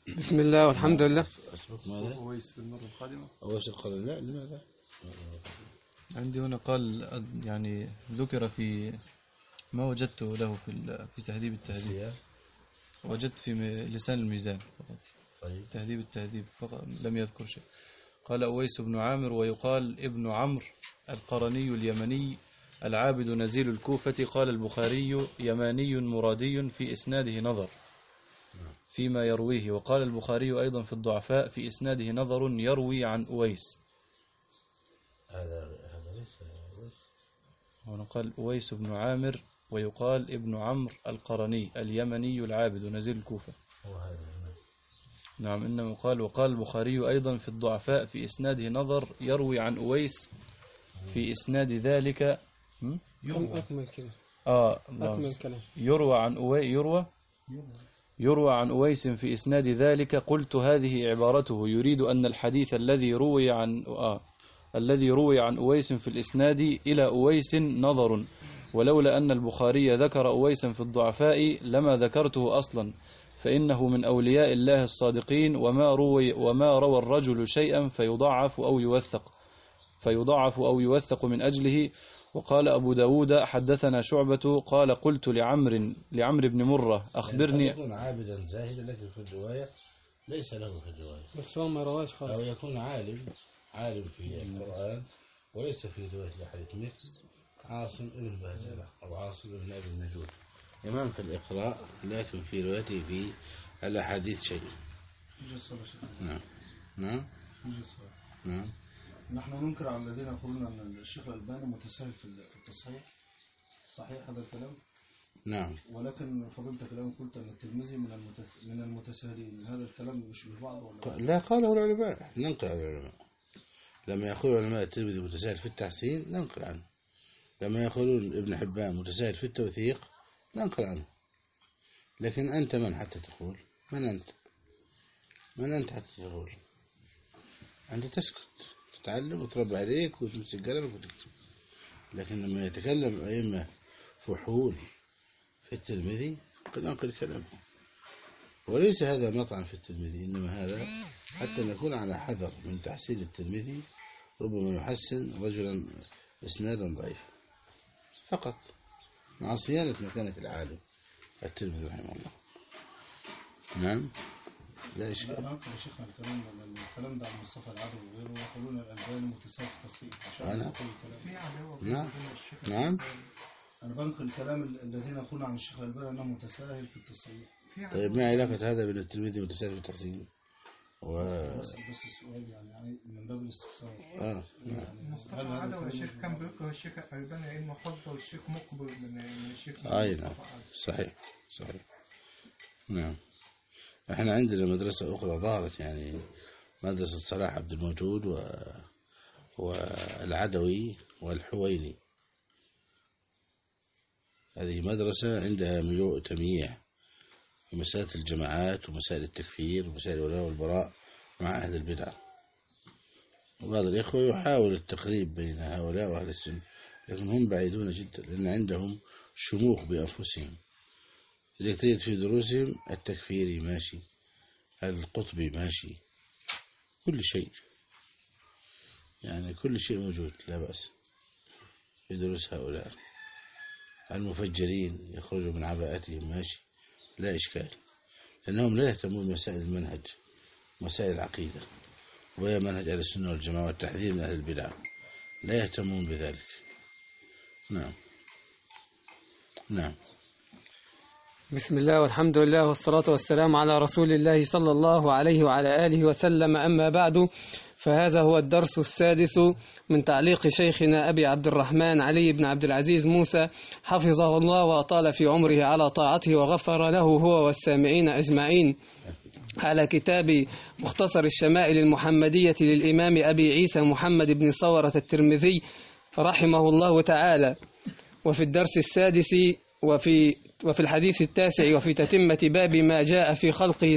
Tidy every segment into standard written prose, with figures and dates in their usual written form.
بسم الله والحمد لله. أسبق ماذا؟ أويس في المرة القادمة. أويس القرن، لا لماذا؟ عندي هنا قال يعني ذكر في ما وجدته له في تهذيب التهذيب، وجدت في لسان الميزان فقط. طيب. تهذيب التهذيب فقط لم يذكر شيء. قال أويس بن عامر ويقال ابن عمرو القرني اليمني العابد نزيل الكوفة. قال البخاري يماني مرادي في إسناده نظر فيما يرويه. وقال البخاري أيضا في الضعفاء في إسناده نظر يروي عن أويس. هذا ليس أويس. هنا قال أويس بن عامر ويقال ابن عمرو القرني اليمني العابد نزيل الكوفة. هو هذا. نعم إنما قال. وقال البخاري أيضا في الضعفاء في إسناده نظر يروي عن أويس في إسناد ذلك أكمل كده. أكمل كلام. يروى عن أويس في إسناد ذلك. قلت هذه عبارته يريد أن الحديث الذي روي عن أويس في الإسناد إلى أويس نظر، ولولا أن البخاري ذكر أويسا في الضعفاء لما ذكرته أصلا، فإنه من أولياء الله الصادقين، وما روى الرجل شيئا فيضعف أو يوثق من أجله. وقال أبو داود حدثنا شعبة قال قلت لعمر بن مرة أخبرني. يعني يكون عابدا زاهدا لكن في الرواية ليس له في الرواية، بس هو ما رواش خالص. أو يكون عالم في القرآن وليس في رواية الحديث، مثل عاصم بن بهدلة أو عاصم بن أبي النجود، إمام في الإقراء لكن في روايته في الأحاديث شيء. نعم نعم نعم. نحن ننكر على الذين يقولون أن الشيخ الألباني متساهل في التصحيح. صحيح هذا الكلام؟ نعم. ولكن فضلتك الآن قلت أن الترمذي من المتساهلين. هذا الكلام يشبه بعض ولا لا؟ قاله العلماء، ننقل عن العلماء. لما يقول العلماء الترمذي متساهل في التحسين ننقل عنه. لما يقولون ابن حبان متساهل في التوثيق ننقل عنه. لكن أنت من حتى تقول؟ من أنت حتى تقول؟ أنت تسكت، تتعلم وتربى عليك وتمسك قلمك وتكتب. لكن لما يتكلم أئمة فحول في الترمذي ننقل كلامه. وليس هذا مطعن في الترمذي، إنما هذا حتى نكون على حذر من تحسين الترمذي، ربما يحسن رجلا إسنادا ضعيف فقط، مع صيانة مكانة العالم الترمذي رحمه الله. نعم. لا إشكال. لا ننقل يا شيخنا الكلام ده عن مصطفى العدوي وغيره، ويقولون الألباني متساهل في التصحيح. نعم. أنا بنقل الكلام الذين يقولون عن الشيخ الألباني أنه متساهل في التصحيح. طيب ما علاقة هذا بين الترمذي متساهل في التحسين؟ بس السؤال يعني من باب الاستفسار. نعم. مصطفى العدوي الشيخ كان بيكره الشيخ الألباني إنه حفظه الشيخ مقبل من الشيخ. نعم صحيح. نعم. احنا عندنا مدرسة أخرى ظهرت، يعني مدرسة صلاح عبد الموجود والعدوي والحويني. هذه مدرسة عندها ملوء تمييع في مسائل الجماعات ومسائل التكفير ومسائل الولاء والبراء مع أهل البدع. وبعض الإخوة يحاول التقريب بين هؤلاء وأهل السنة، لكن هم بعيدون جدا لأن عندهم شموخ بأنفسهم. إذا تجد في دروسهم التكفيري ماشي، القطبي ماشي، كل شيء، يعني كل شيء موجود لا بأس في دروس هؤلاء. المفجرين يخرجوا من عباءتهم ماشي، لا إشكال، لأنهم لا يهتمون بمسائل المنهج، مسائل العقيدة وهي منهج أهل السنة والجماعة والتحذير من أهل البدع، لا يهتمون بذلك. نعم. بسم الله والحمد لله والصلاة والسلام على رسول الله صلى الله عليه وعلى آله وسلم. أما بعد، فهذا هو الدرس السادس من تعليق شيخنا أبي عبد الرحمن علي بن عبد العزيز موسى حفظه الله وأطال في عمره على طاعته وغفر له هو والسامعين أجمعين، على كتاب مختصر الشمائل المحمدية للإمام أبي عيسى محمد بن صورة الترمذي رحمه الله تعالى. وفي الدرس السادس وفي الحديث التاسع وفي تتمة باب ما جاء في خلقه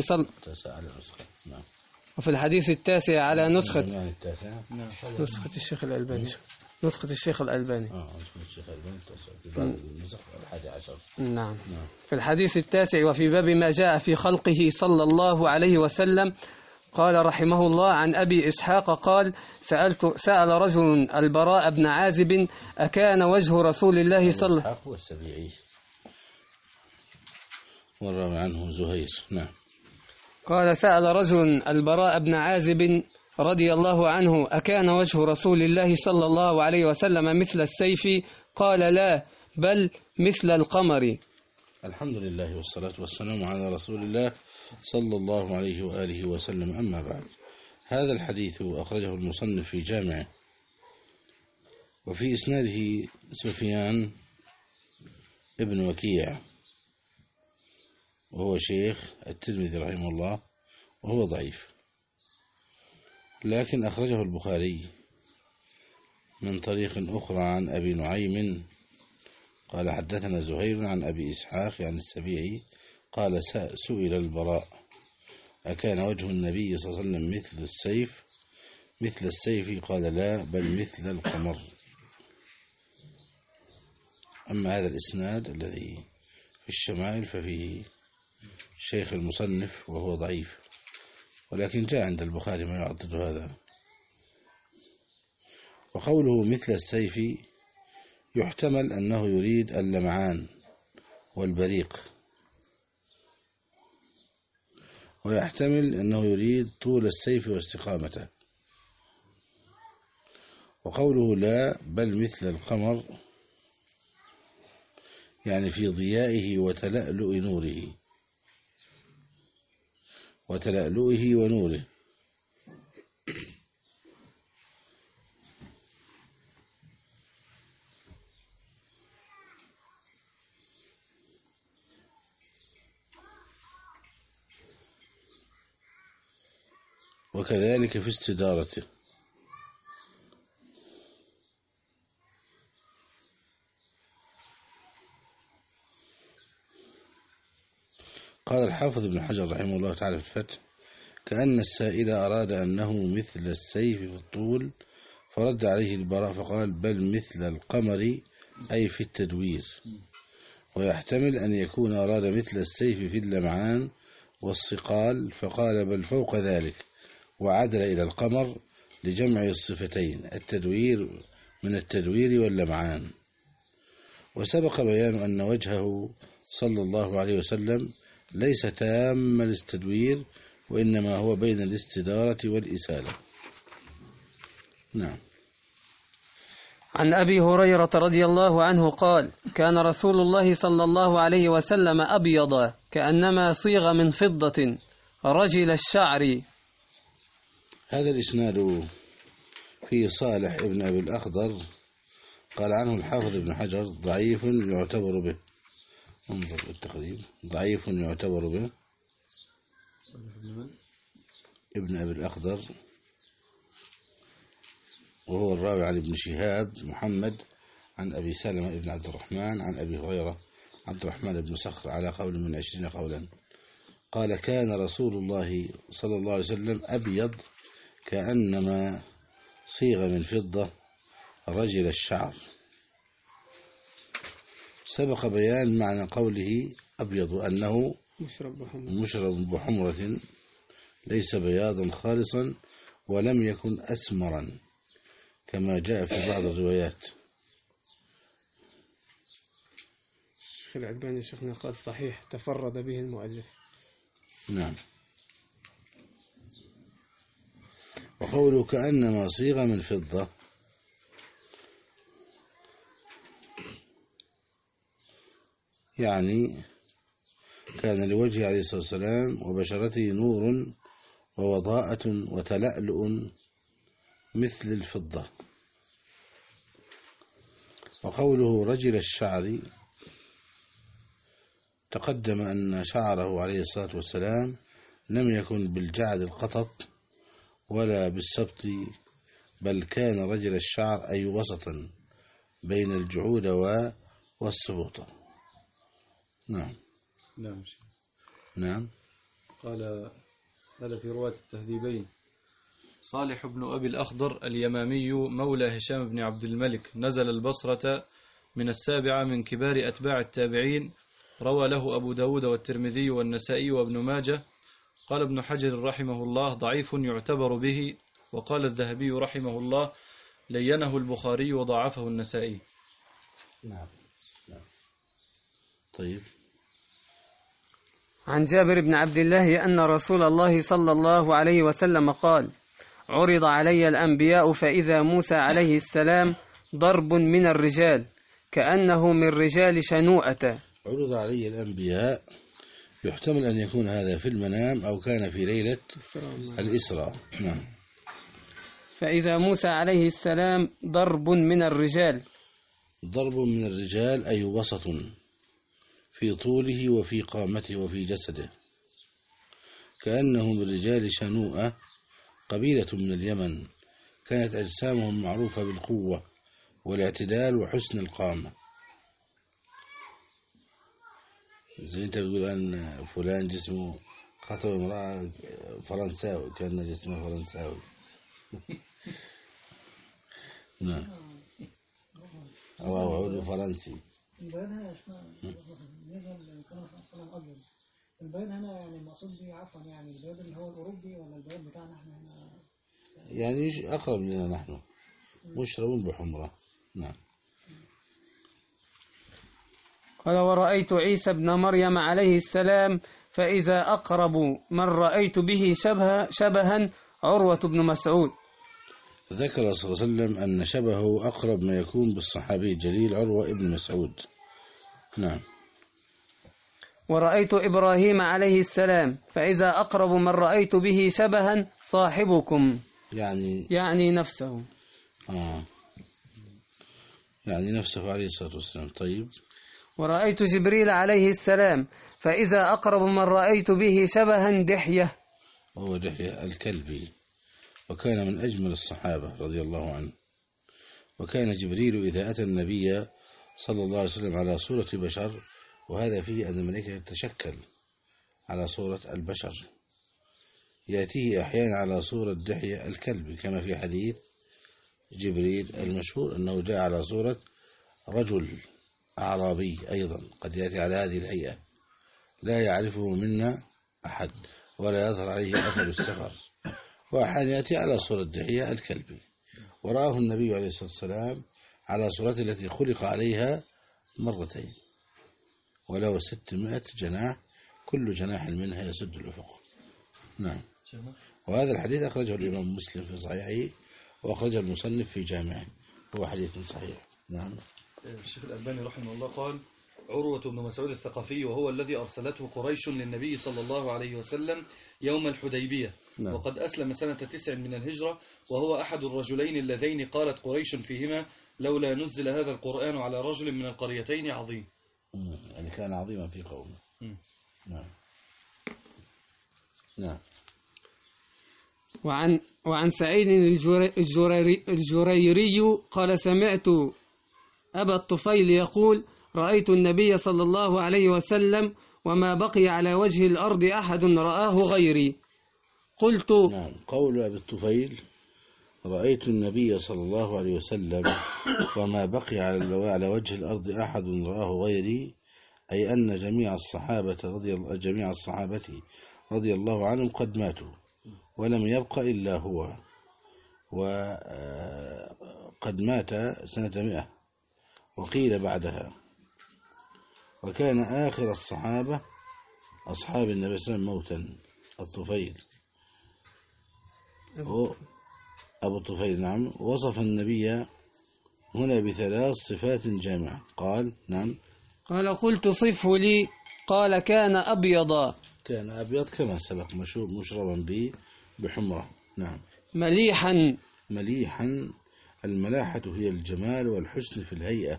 وفي الحديث التاسع على نسخة الشيخ الألباني نسخة الشيخ الألباني. نسخة الشيخ الألباني في بعض النسخ 11. نعم. في الحديث 9 وفي باب ما جاء في خلقه صلى الله عليه وسلم قال رحمه الله عن أبي إسحاق قال سأل رجل البراء بن عازب أكان وجه رسول الله صلى الله عليه وسلم والسبيعي والراوي عنه زهير. نعم. قال سأل رجل البراء بن عازب رضي الله عنه أكان وجه رسول الله صلى الله عليه وسلم مثل السيف قال لا بل مثل القمر. الحمد لله والصلاة والسلام على رسول الله صلى الله عليه وآله وسلم. أما بعد، هذا الحديث أخرجه المصنف في جامعه، وفي إسناده سفيان ابن وكيع وهو شيخ الترمذي رحمه الله، وهو ضعيف، لكن أخرجه البخاري من طريق أخرى عن أبي نعيم قال حدثنا زهير عن أبي إسحاق عن السبيعي قال سئل البراء أكان وجه النبي صلى الله عليه وسلم مثل السيف قال لا بل مثل القمر. أما هذا الإسناد الذي في الشمائل ففيه شيخ المصنف وهو ضعيف، ولكن جاء عند البخاري ما يعضد هذا. وقوله مثل السيف يحتمل أنه يريد اللمعان والبريق، ويحتمل أنه يريد طول السيف واستقامته. وقوله لا بل مثل القمر يعني في ضيائه وتلألؤ ونوره. وكذلك في استدارته. قال الحافظ ابن حجر رحمه الله تعالى في الفتح كأن السائل أراد أنه مثل السيف في الطول، فرد عليه البراء فقال بل مثل القمر أي في التدوير. ويحتمل أن يكون أراد مثل السيف في اللمعان والصقال فقال بل فوق ذلك، وعدل إلى القمر لجمع الصفتين التدوير من التدوير واللمعان. وسبق بيان أن وجهه صلى الله عليه وسلم ليس تام الاستدوير، وإنما هو بين الاستدارة والإسالة. نعم. عن أبي هريرة رضي الله عنه قال كان رسول الله صلى الله عليه وسلم أبيض كأنما صيغ من فضة رجل الشعر. هذا الإسناد فيه صالح ابن أبي الأخضر قال عنه الحافظ ابن حجر ضعيف يعتبر به. انظر التقريب، ضعيف يعتبر به. ابن أبي الأخضر وهو الراوي عن ابن شهاب محمد عن أبي سلمة ابن عبد الرحمن عن أبي هريرة عبد الرحمن بن صخر على قول من 20 قولا قال كان رسول الله صلى الله عليه وسلم أبيض كأنما صيغ من فضة رجل الشعر. سبق بيان معنى قوله أبيض أنه مشرب بحمرة ليس بياضا خالصا ولم يكن أسمرا كما جاء في بعض الروايات. الشيخ الألباني شيخنا قال صحيح تفرد به المؤلف. نعم. وقوله كأنما صيغ من فضة يعني كان لوجهه عليه الصلاة والسلام وبشرته نور ووضاءة وتلألؤ مثل الفضة. وقوله رجل الشعر تقدم أن شعره عليه الصلاة والسلام لم يكن بالجعد القطط ولا بالسبط، بل كان رجل الشعر أي وسطا بين الجعود والسبوطة. نعم. نعم. نعم. قال في رواية التهذيبين صالح بن أبي الأخضر اليمامي مولى هشام بن عبد الملك نزل البصرة من السابعة من كبار أتباع التابعين، روى له أبو داود والترمذي والنسائي وابن ماجه. قال ابن حجر رحمه الله ضعيف يعتبر به، وقال الذهبي رحمه الله لينه البخاري وضعفه النسائي. نعم. طيب. عن جابر بن عبد الله أن رسول الله صلى الله عليه وسلم قال: عرض علي الأنبياء فإذا موسى عليه السلام ضرب من الرجال كأنه من رجال شنوءة. عرض علي الأنبياء يحتمل أن يكون هذا في المنام أو كان في ليلة الإسراء. نعم. فإذا موسى عليه السلام ضرب من الرجال. ضرب من الرجال أي وسط في طوله وفي قامته وفي جسده، كأنه من رجال شنوءة، قبيلة من اليمن كانت أجسامهم معروفة بالقوة والاعتدال وحسن القامة. زي انت بتقول أن فلان جسمه خطب امرأة فرنساوي كان جسمه فرنساوي. نعم. أو عود فرنسي. البياض هنا يا شيخنا بالنسبة للكلام في القلم الأبيض، البياض هنا يعني المقصود بيه عفوا يعني البياض اللي هو الأوروبي ولا البياض بتاعنا احنا هنا؟ يعني أقرب لنا نحن، مشرب بحمرة. نعم. قال: ورأيت عيسى بن مريم عليه السلام فإذا أقرب من رأيت به شبها عروة بن مسعود. ذكر صلى الله عليه وسلم أن شبهه أقرب ما يكون بالصحابي الجليل عروة بن مسعود. نعم. ورأيت إبراهيم عليه السلام فإذا أقرب من رأيت به شبها صاحبكم، يعني نفسه. يعني نفسه عليه الصلاة والسلام. طيب. ورأيت جبريل عليه السلام فإذا أقرب من رأيت به شبها دحية، وهو دحية الكلبي، وكان من أجمل الصحابة رضي الله عنه. وكان جبريل إذا أتى النبي صلى الله عليه وسلم على صورة بشر، وهذا فيه أن الملائكة تتشكل على صورة البشر، يأتيه أحيانا على صورة دحية الكلب، كما في حديث جبريل المشهور أنه جاء على صورة رجل أعرابي أيضا قد يأتي على هذه الهيئة لا يعرفه منا أحد ولا يظهر عليه أثر السفر، وأحيانا يأتي على صورة دحية الكلب. ورآه النبي عليه الصلاة والسلام على صورته التي خلق عليها مرتين، وله 600 جناح، كل جناح منها يسد الأفق. نعم. وهذا الحديث أخرجه الإمام مسلم في صحيحه، وأخرجه المصنف في جامعه، هو حديث صحيح. نعم. الشيخ الألباني رحمه الله قال: عروة بن مسعود الثقفي وهو الذي أرسلته قريش للنبي صلى الله عليه وسلم يوم الحديبية. نعم. وقد أسلم سنة 9 من الهجرة، وهو أحد الرجلين اللذين قالت قريش فيهما: لولا نزل هذا القرآن على رجل من القريتين عظيم. يعني كان عظيما في قومه. نعم. نعم. وعن سعيد الجريري قال: سمعت أبا الطفيل يقول: رأيت النبي صلى الله عليه وسلم وما بقي على وجه الأرض أحد رآه غيري. قلت: نعم. قول أبي الطفيل: رأيت النبي صلى الله عليه وسلم وما بقي على وجه الأرض أحد رآه غيري، أي أن جميع الصحابة رضي الله عنهم قد ماتوا ولم يبق إلا هو، وقد مات سنة 100 وقيل بعدها. وكان آخر الصحابة أصحاب النبي صلى الله عليه وسلم موتا الطفيل، أبو الطفيل. نعم. وصف النبي هنا ب3 صفات جامعة. قال: نعم. قال: قلت: صفه لي. قال: كان أبيضا. كان أبيض كما سبق، مشربا بحمرة. نعم. مليحا. الملاحة هي الجمال والحسن في الهيئة،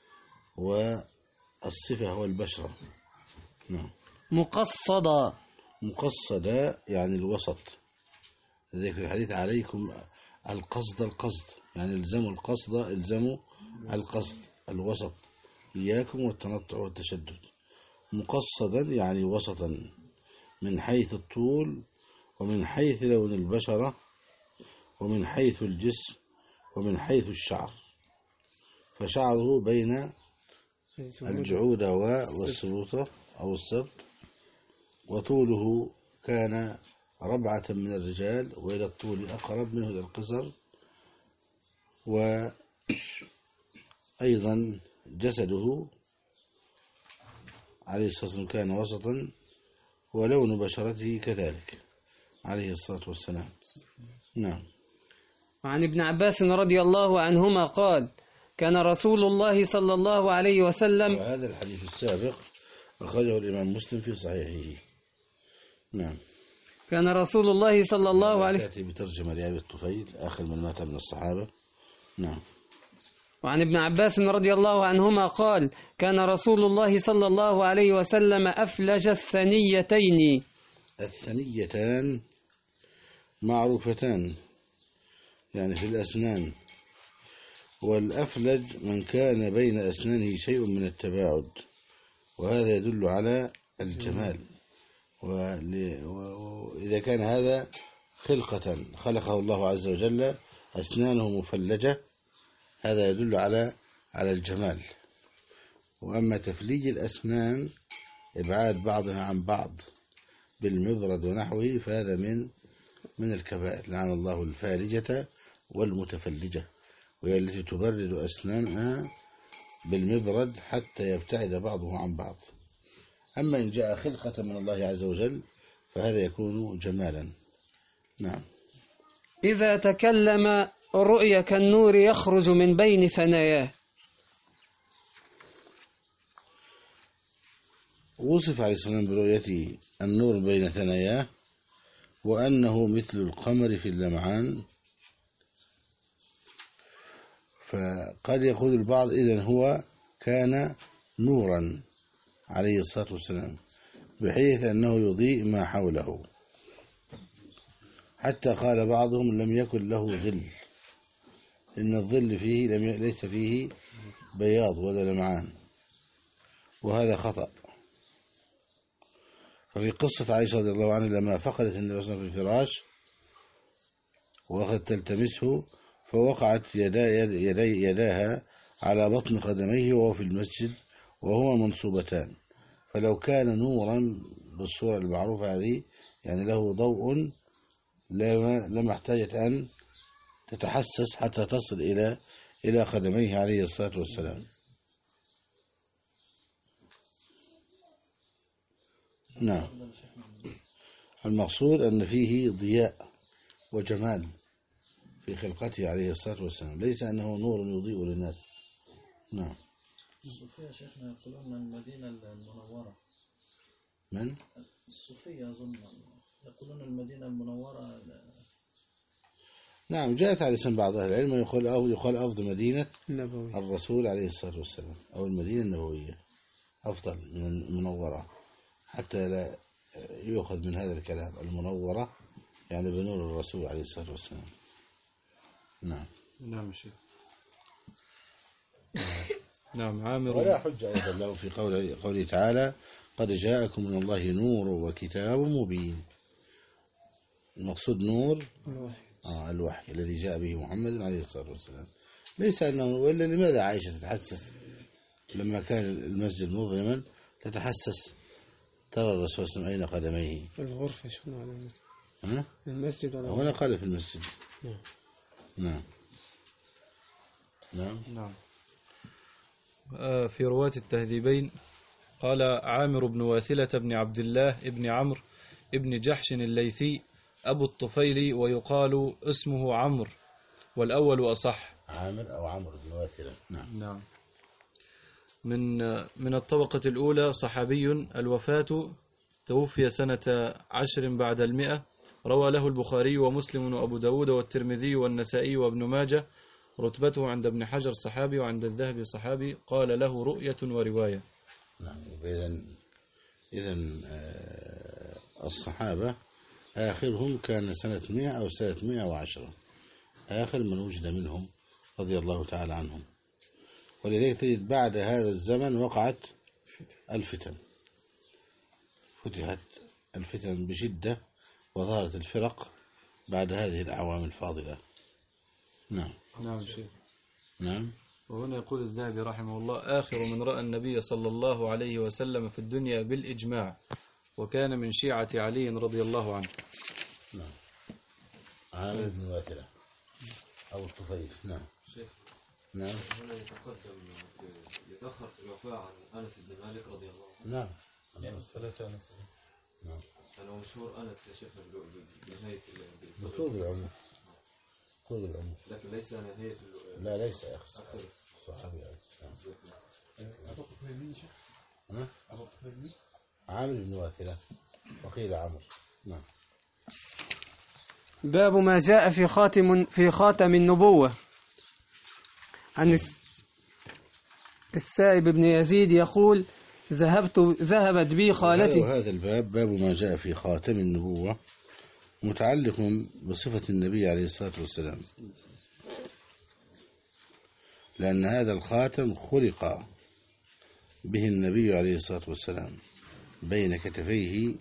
والصفة هو البشرة. نعم. مقصدا يعني الوسط، لذلك في الحديث: عليكم القصد، يعني الزموا القصد، الزموا القصد الوسط، إياكم والتنطع والتشدد. مقصدا يعني وسطا من حيث الطول ومن حيث لون البشرة ومن حيث الجسم ومن حيث الشعر، فشعره بين الجعودة والسبوطة أو السبط، وطوله كان ربعة من الرجال، وإلى الطول أقرب منه إلى القصر، وأيضا جسده عليه الصلاة والسلام كان وسطا، ولون بشرته كذلك عليه الصلاة والسلام. نعم. وعن ابن عباس رضي الله عنهما قال كان رسول الله صلى الله عليه وسلم. وهذا الحديث السابق أخرجه الإمام مسلم في صحيحه. نعم. كان رسول الله صلى الله عليه تأتي بترجمة لأبي الطفيل آخر من مات من الصحابة. نعم. وعن ابن عباس رضي الله عنهما قال كان رسول الله صلى الله عليه وسلم أفلج الثنيتين. الثنيتان معروفتان يعني في الأسنان، والأفلج من كان بين أسنانه شيء من التباعد، وهذا يدل على الجمال. وإذا كان هذا خلقة خلقه الله عز وجل أسنانه مفلجة، هذا يدل على الجمال. وأما تفليج الأسنان إبعاد بعضها عن بعض بالمبرد ونحوه، فهذا من الكبائر. لعن الله الفالجة والمتفلجة، وهي التي تبرد أسنانها بالمبرد حتى يبتعد بعضه عن بعض. أما إن جاء خلقة من الله عز وجل فهذا يكون جمالا. نعم. إذا تكلم رؤيا كالنور يخرج من بين ثناياه. وصف عليه الصلاة والسلام برؤيته النور بين ثناياه، وأنه مثل القمر في اللمعان. فقد يقول البعض إذن هو كان نورا عليه الصلاة والسلام، بحيث أنه يضيء ما حوله، حتى قال بعضهم لم يكن له ظل، إن الظل فيه ليس فيه بياض ولا لمعان، وهذا خطأ. ففي قصة عائشة رضي الله عنها لما فقدت النبي صلى الله عليه وسلم في الفراش وأخذت تلتمسه، فوقعت يداها على بطن قدميه وهو في المسجد وهما منصوبتان، فلو كان نورا بالصورة المعروفة هذه يعني له ضوء لما احتاجت أن تتحسس حتى تصل إلى قدميه عليه الصلاة والسلام. نعم. المقصود أن فيه ضياء وجمال في خلقته عليه الصلاة والسلام، ليس أنه نور يضيء للناس. نعم. الصوفية شيخنا يقولون المدينة المنورة. من؟ الصوفية أظن يقولون المدينة المنورة. نعم، جاءت على لسان بعض أهل العلم يقال أفضل مدينة النبوي الرسول عليه الصلاة والسلام، أو المدينة النبوية أفضل من المنورة، حتى لا يؤخذ من هذا الكلام المنورة يعني بنور الرسول عليه الصلاة والسلام. نعم. نعم شيخ. نعم. عامر. ولا حجة أيضا له في قوله تعالى قد جاءكم من الله نور وكتاب مبين. المقصود نور الوحي الذي جاء به محمد عليه الصلاة والسلام، ليس أنه وإلا لماذا عائشة تتحسس لما كان المسجد مظلما تتحسس ترى الرسول صلى الله عليه وسلم أين قدميه؟ في الغرفة شنو على المسجد؟ المسجد ولا هنا قال في المسجد. نعم. نعم. نعم. في رواة التهذيبين قال عامر بن واثلة بن عبد الله بن عمرو ابن جحش الليثي أبو الطفيل، ويقال اسمه عمرو والأول أصح. عامر أو عمرو بن واثلة. نعم. من الطبقة الأولى، صحابي، الوفاة توفي سنة 10 بعد 100، روى له البخاري ومسلم وأبو داود والترمذي والنسائي وابن ماجه، رتبته عند ابن حجر صحابي وعند الذهبي صحابي، قال له رؤية ورواية. نعم. إذن الصحابة آخرهم كان سنة 100 أو سنة 110، آخر من وجد منهم رضي الله تعالى عنهم. ولذلك تجد بعد هذا الزمن وقعت الفتن، فتحت الفتن بشدة، وظهرت الفرق بعد هذه الأعوام الفاضلة. نعم. نعم شيخ. نعم. وهنا يقول الذهبي رحمه الله: آخر من رأى النبي صلى الله عليه وسلم في الدنيا بالإجماع، وكان من شيعة علي رضي الله عنه. نعم. عامر بن واثلة أو الطفيل. نعم. نعم. هنا يتأخر في الوفاء عن أنس بن مالك رضي الله عنه. نعم. ثلاثة أنس. نعم. أنا مشهور أنس يا شيخ بنهاية طول العمر. طول العمر. لكن ليس نهاية لا ليس يا أخي. صحابي. أبو الطفيل مين شيخ؟ ها؟ أبو الطفيل مين؟ عامر بن واثلة وقيل عمرو. نعم. باب ما جاء في خاتم النبوة. عن السائب بن يزيد يقول: ذهبت بي خالتي. وهذا الباب باب ما جاء في خاتم النبوة، متعلق بصفة النبي عليه الصلاة والسلام، لأن هذا الخاتم خلق به النبي عليه الصلاة والسلام بين كتفيه،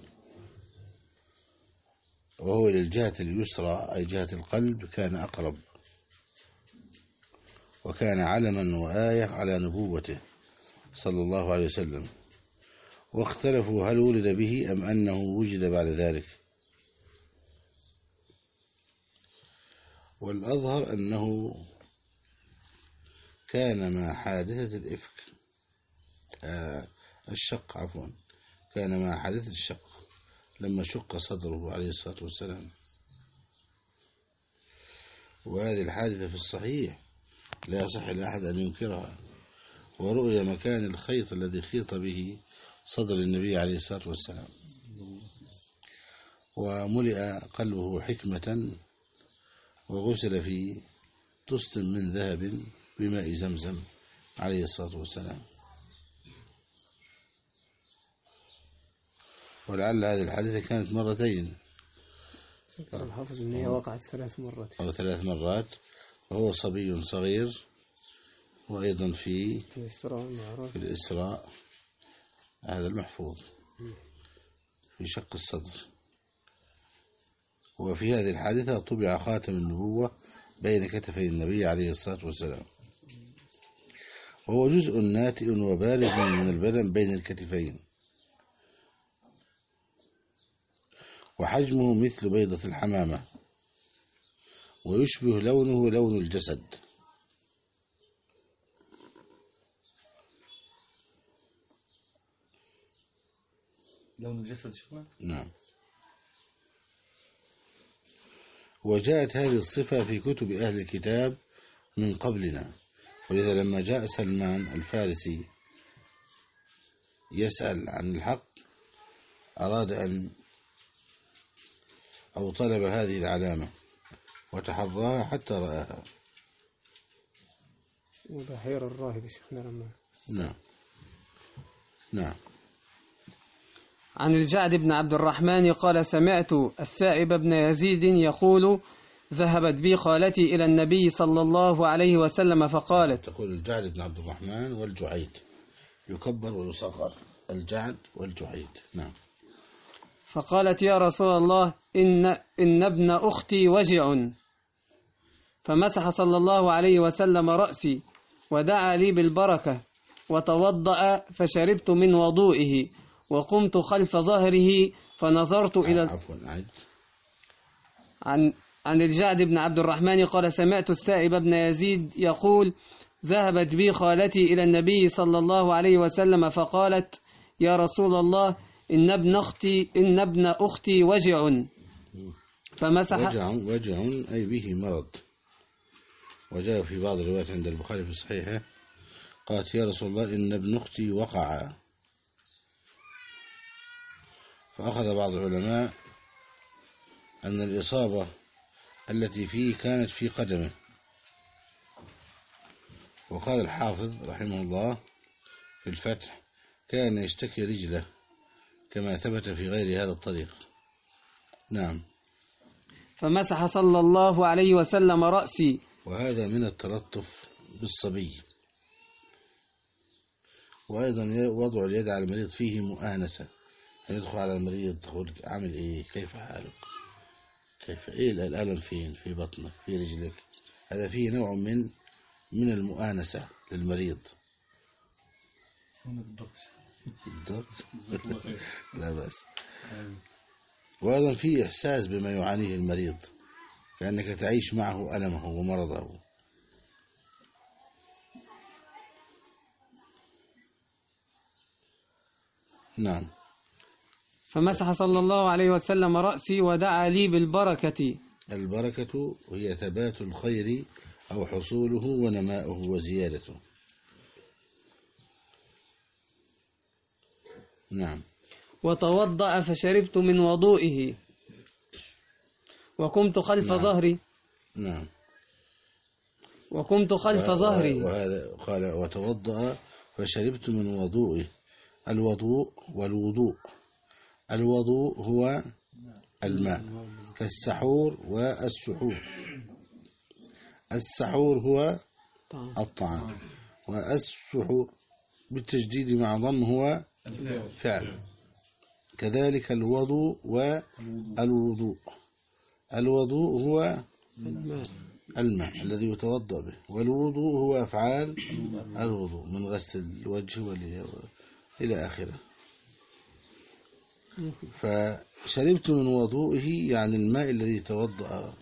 وهو للجهة اليسرى أي جهة القلب كان أقرب، وكان علما وآية على نبوته صلى الله عليه وسلم. واختلفوا هل ولد به أم أنه وجد بعد ذلك، والأظهر أنه كان مع حادثة الإفك الشق عفوا كان مع حادثة الشق لما شق صدره عليه الصلاة والسلام. وهذه الحادثة في الصحيح لا يصح لأحد أن ينكرها، ورؤية مكان الخيط الذي خيط به صدر النبي عليه الصلاة والسلام، وملئ قلبه حكمة، وغسل في طست من ذهب بماء زمزم عليه الصلاة والسلام. ولعل هذه الحادثة كانت مرتين، ذكر الحافظ أن هي وقعت 3 مرات أو 3 مرات، وهو صبي صغير، وأيضا في الإسراء هذا المحفوظ في شق الصدر. وفي هذه الحادثة طبع خاتم النبوة بين كتفي النبي عليه الصلاة والسلام، وهو جزء ناتئ وبارز من البدن بين الكتفين، وحجمه مثل بيضة الحمامة، ويشبه لونه لون الجسد. لون الجسد شكرا. نعم. وجاءت هذه الصفة في كتب أهل الكتاب من قبلنا، ولذا لما جاء سلمان الفارسي يسأل عن الحق أراد أن أو طلب هذه العلامة وتحراها حتى رآها. وبحير الراهب شيخنا لما. نعم. نعم. عن الجعد بن عبد الرحمن قال: سمعت السائب بن يزيد يقول: ذهبت بي خالتي إلى النبي صلى الله عليه وسلم فقالت. تقول الجعد بن عبد الرحمن والجعيد، يكبر ويصغر، الجعد والجعيد. نعم. فقالت: يا رسول الله، إن ابن أختي وجع. فمسح صلى الله عليه وسلم رأسي ودعا لي بالبركة، وتوضأ فشربت من وضوئه، وقمت خلف ظهره فنظرت إلى عفوا أعد. عن الجعد بن عبد الرحمن قال: سمعت السائب بن يزيد يقول: ذهبت بي خالتي إلى النبي صلى الله عليه وسلم فقالت: يا رسول الله، إن ابن أختي وجع. فمسح. وجع أي به مرض. وجاء في بعض الروايات عند البخاري في صحيحه قالت: يا رسول الله، إن ابن أختي وقع. فأخذ بعض العلماء أن الإصابة التي فيه كانت في قدمه. وقال الحافظ رحمه الله في الفتح: كان يشتكي رجله، كما ثبت في غير هذا الطريق. نعم. فمسح صلى الله عليه وسلم رأسي. وهذا من التلطف بالصبي، وأيضا وضع اليد على المريض فيه مؤانسة، أن يدخل على المريض تقول: عامل إيه، كيف حالك، كيف إيه الألم فين، في بطنك، في رجلك، هذا فيه نوع من المؤانسة للمريض. بالضبط. لا بأس. وأيضا فيه إحساس بما يعانيه المريض، كأنك تعيش معه ألمه ومرضه. نعم. فمسح صلى الله عليه وسلم رأسي ودعا لي بالبركة. البركة هي ثبات الخير أو حصوله ونماؤه وزيادته. نعم. وتوضأ فشربت من وضوئه وقمت خلف ظهري. نعم. وقمت خلف ظهري. وهذا قال وتوضأ فشربت من وضوئه. الوضوء والوضوء. الوضوء هو الماء كالسحور والسحور. السحور هو الطعام، والسحور بالتجديد مع ضم هو فعل. كذلك الوضوء والوضوء. الوضوء هو الماء الذي يتوضأ به، والوضوء هو أفعال الوضوء من غسل الوجه إلى آخره. فشربت من وضوئه يعني الماء الذي توضأ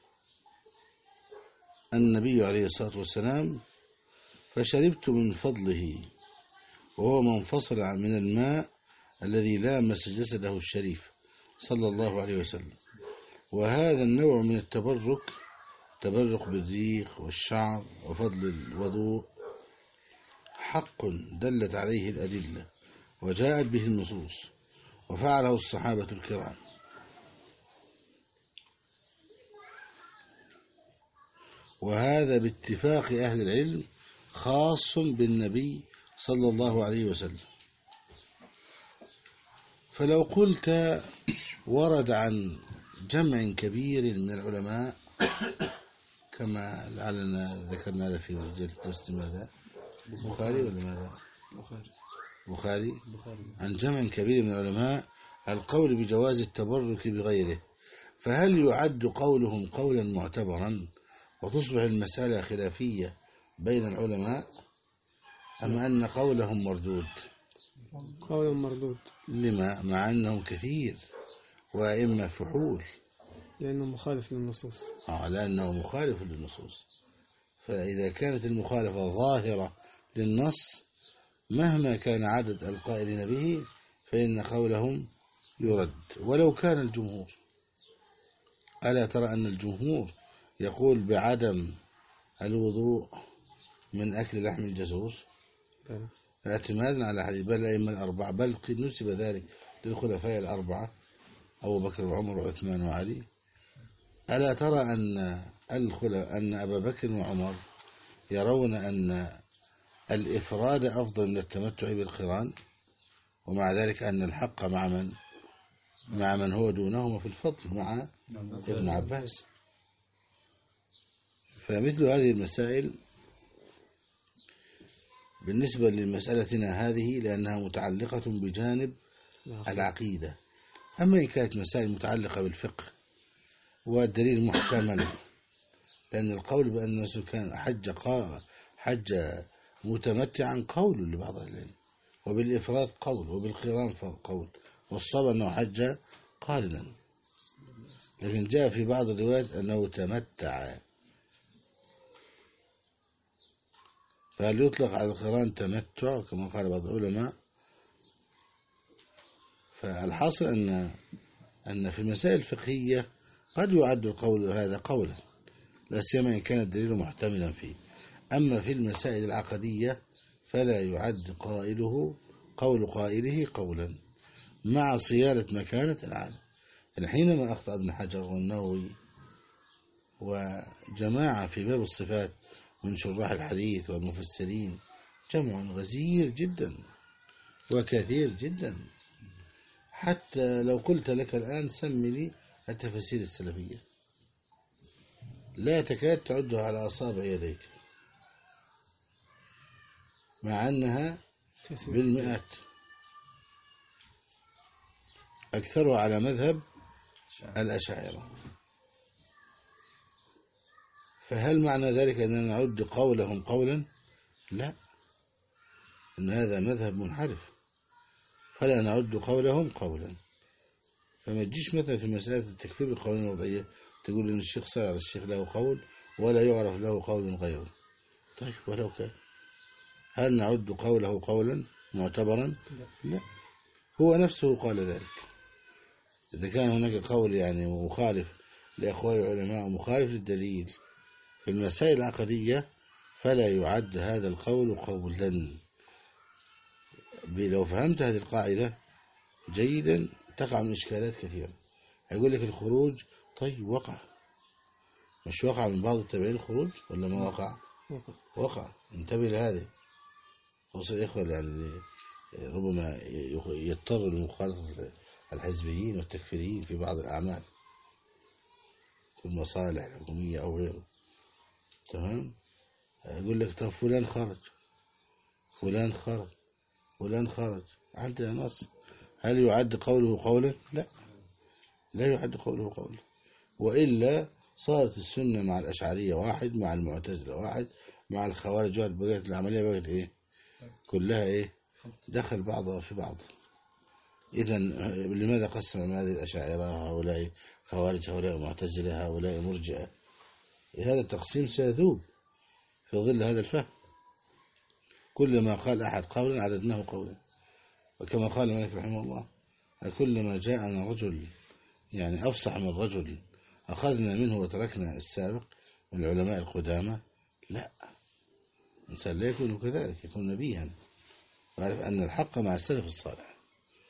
النبي عليه الصلاة والسلام، فشربت من فضله، وهو منفصل من الماء الذي لامس جسده الشريف صلى الله عليه وسلم. وهذا النوع من التبرك، تبرك بالريق والشعر وفضل الوضوء، حق دلت عليه الأدلة وجاءت به النصوص، وفعله الصحابة الكرام. وهذا باتفاق أهل العلم خاص بالنبي صلى الله عليه وسلم. فلو قلت ورد عن جمع كبير من العلماء كما لعلنا ذكرنا هذا في الدرس، ماذا البخاري ولا ماذا؟ البخاري عن جمع كبير من العلماء القول بجواز التبرك بغيره، فهل يعد قولهم قولا معتبرا وتصبح المسألة خلافية بين العلماء، أم أن قولهم مردود؟ قول مردود. لما؟ مع أنهم كثير وإما فحول، لأنه مخالف للنصوص. لأنه مخالف للنصوص. فإذا كانت المخالفة ظاهرة للنص مهما كان عدد القائلين به فإن قولهم يرد ولو كان الجمهور. ألا ترى أن الجمهور يقول بعدم الوضوء من أكل لحم الجزور اعتمادا على حديث بل الأئمة الأربعة، بل قد نسب ذلك للخلفاء الأربعة أبو بكر وعمر وعثمان وعلي. ألا ترى أن أبا بكر وعمر يرون أن الإفراد أفضل من التمتع بالقران، ومع ذلك أن الحق مع من هو دونهما في الفضل، مع ابن عباس. فمثل هذه المسائل بالنسبة لمسألتنا هذه لأنها متعلقة بجانب العقيدة. أما إن كانت مسائل متعلقة بالفقه والدليل محتمل، لأن القول بأن كان حج متمتعا قول لبعض أهل العلم، وبالإفراد قول، وبالقران قول، والصواب أنه حج قارنا. لكن جاء في بعض الروايات أنه تمتع، فهل يطلق على القران تمتع كما قال بعض العلماء؟ فالحاصل أن في المسائل الفقهية قد يعد القول هذا قولا، لا سيما إن كان الدليل محتملا فيه. أما في المسائل العقدية فلا يعد قول قائله قولا، مع صيانة مكانة العالم. يعني حينما أخطأ ابن حجر والنووي وجماعة في باب الصفات من شراح الحديث والمفسرين، جمع غزير جدا وكثير جدا، حتى لو قلت لك الآن سمي لي التفاسير السلفية لا تكاد تعدها على أصابع يديك، مع أنها بالمئات، أكثرها على مذهب الأشاعرة. فهل معنى ذلك أننا نعد قولهم قولا؟ لا، إن هذا مذهب منحرف، فلا نعد قولهم قولا. فما تجيش مثلا في مسألة التكفير بالقوانين الوضعية تقول إن الشيخ صار على الشيخ له قول ولا يعرف له قول غيره. طيب ولو كان، هل نعد قوله قولا معتبرا؟ لا، هو نفسه قال ذلك. إذا كان هناك قول يعني مخالف لأقوال العلماء ومخالف للدليل في المسائل العقدية فلا يعد هذا القول قولا. لو فهمت هذه القاعدة جيدا تقع من إشكالات كثيرة. يقول لك الخروج، طيب وقع، مش وقع من بعض التابعين الخروج ولا ما وقع؟ وقع. انتبه لهذه، خصوصا الإخوة يعني ربما يضطر لمخالطة الحزبيين والتكفيريين في بعض الأعمال في المصالح الحكومية أو غيره. تمام؟ يقول لك طب فلان خرج، فلان خرج، فلان خرج، عندنا نص. هل يعد قوله قولا؟ لا، لا يعد قوله قولا. وإلا صارت السنة مع الأشعرية واحد، مع المعتزلة واحد، مع الخوارج واحد، بقت العملية بقت إيه؟ كلها إيه؟ دخل بعضها في بعض. إذن لماذا قسم هذه الأشاعرة؟ هؤلاء خوارج، هؤلاء معتزلة، هؤلاء مرجئة. هذا التقسيم سيذوب في ظل هذا الفهم. كلما قال أحد قولا عددناه قولا، وكما قال مالك رحمه الله: كلما جاءنا رجل يعني أفصح من رجل أخذنا منه وتركنا السابق من العلماء القدامى. لا، إنسان لا يكون كذلك، يكون نبيا وعرف أن الحق مع السلف الصالح.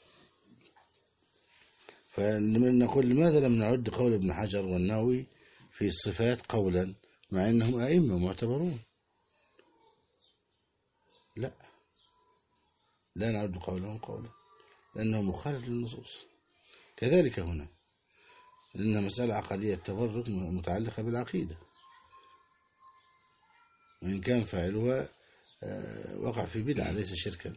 فنقول لماذا لم نعد قول ابن حجر والنووي في الصفات قولا مع أنهم أئمة معتبرون؟ لا، لا نعد قولهم قولا لأنه مخالف للنصوص. كذلك هنا، لأن مسألة عقدية التبرك متعلقة بالعقيدة، وإن كان فاعلها وقع في بدعة ليس شركا،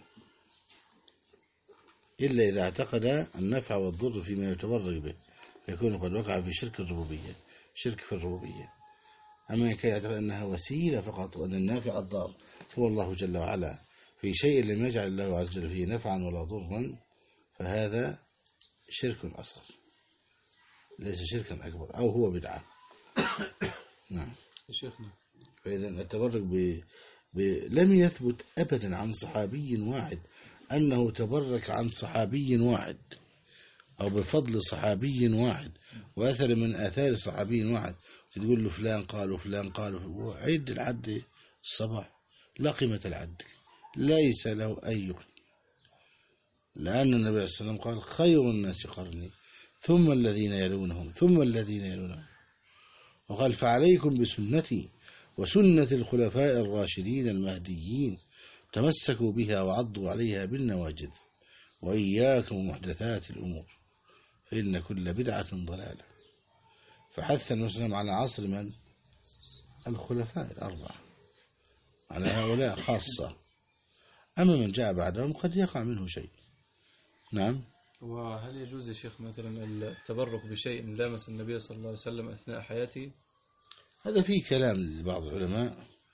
إلا إذا اعتقد النفع والضر فيما يتبرك به فيكون قد وقع في شرك الربوبية، شرك في الربوبية. أما إن كان يعتقد أنها وسيلة فقط وأن النافع الضار هو الله جل وعلا في شيء لم يجعل الله عز وجل فيه نفعا ولا ضرا فهذا شرك أصغر ليس شركا أكبر، أو هو بدعة. نعم شيخنا. فإذا التبرك لم يثبت أبدا عن صحابي واحد أنه تبرك عن صحابي واحد أو بفضل صحابي واحد وأثر من آثار صحابي واحد. تقول له فلان قال وفلان قال وعد العد الصباح لا قيمة العد، ليس له أي قيمة، لأن النبي عليه الصلاة والسلام قال: خير الناس قرني ثم الذين يلونهم ثم الذين يلونهم، وقال: فعليكم بسنتي وسنة الخلفاء الراشدين المهديين تمسكوا بها وعضوا عليها بالنواجذ وإياكم محدثات الأمور فإن كل بدعة ضلالة. فحث المسلم على عصر من؟ الخلفاء الأربعة، على هؤلاء خاصة. أما من جاء بعدهم قد يقع منه شيء. نعم. وهل يجوز يا شيخ مثلا التبرك بشيء لامس النبي صلى الله عليه وسلم أثناء حياته؟ هذا فيه كلام لبعض العلماء،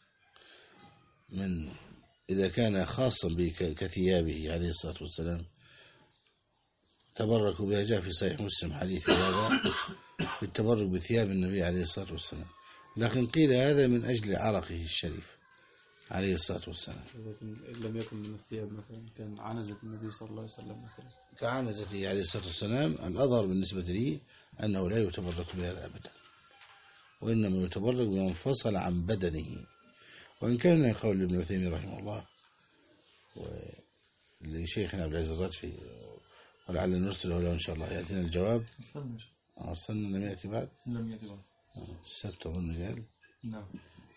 من إذا كان خاصا كثيابه عليه الصلاة والسلام تبركوا بها. جاء في صحيح مسلم حديث في هذا في التبرك بثياب النبي عليه الصلاة والسلام، لكن قيل هذا من أجل عرقه الشريف عليه الصلاة والسلام. لم يكن من الثياب مثلا كان عنزة النبي صلى الله عليه وسلم مثلا كعنزته عليه الصلاة والسلام. الأظهر بالنسبة لي أنه لا يتبرك بهذا أبدا، وإنما يتبرك بما انفصل عن بدنه. وإن كان قول ابن عثيمين رحمه الله ولشيخنا عبد العزيز الرجحي ولعل نرسله له إن شاء الله يأتينا الجواب. أرسلنا لم يأتي بعد؟ لم يأتي بعد. السبت أظن قال. نعم.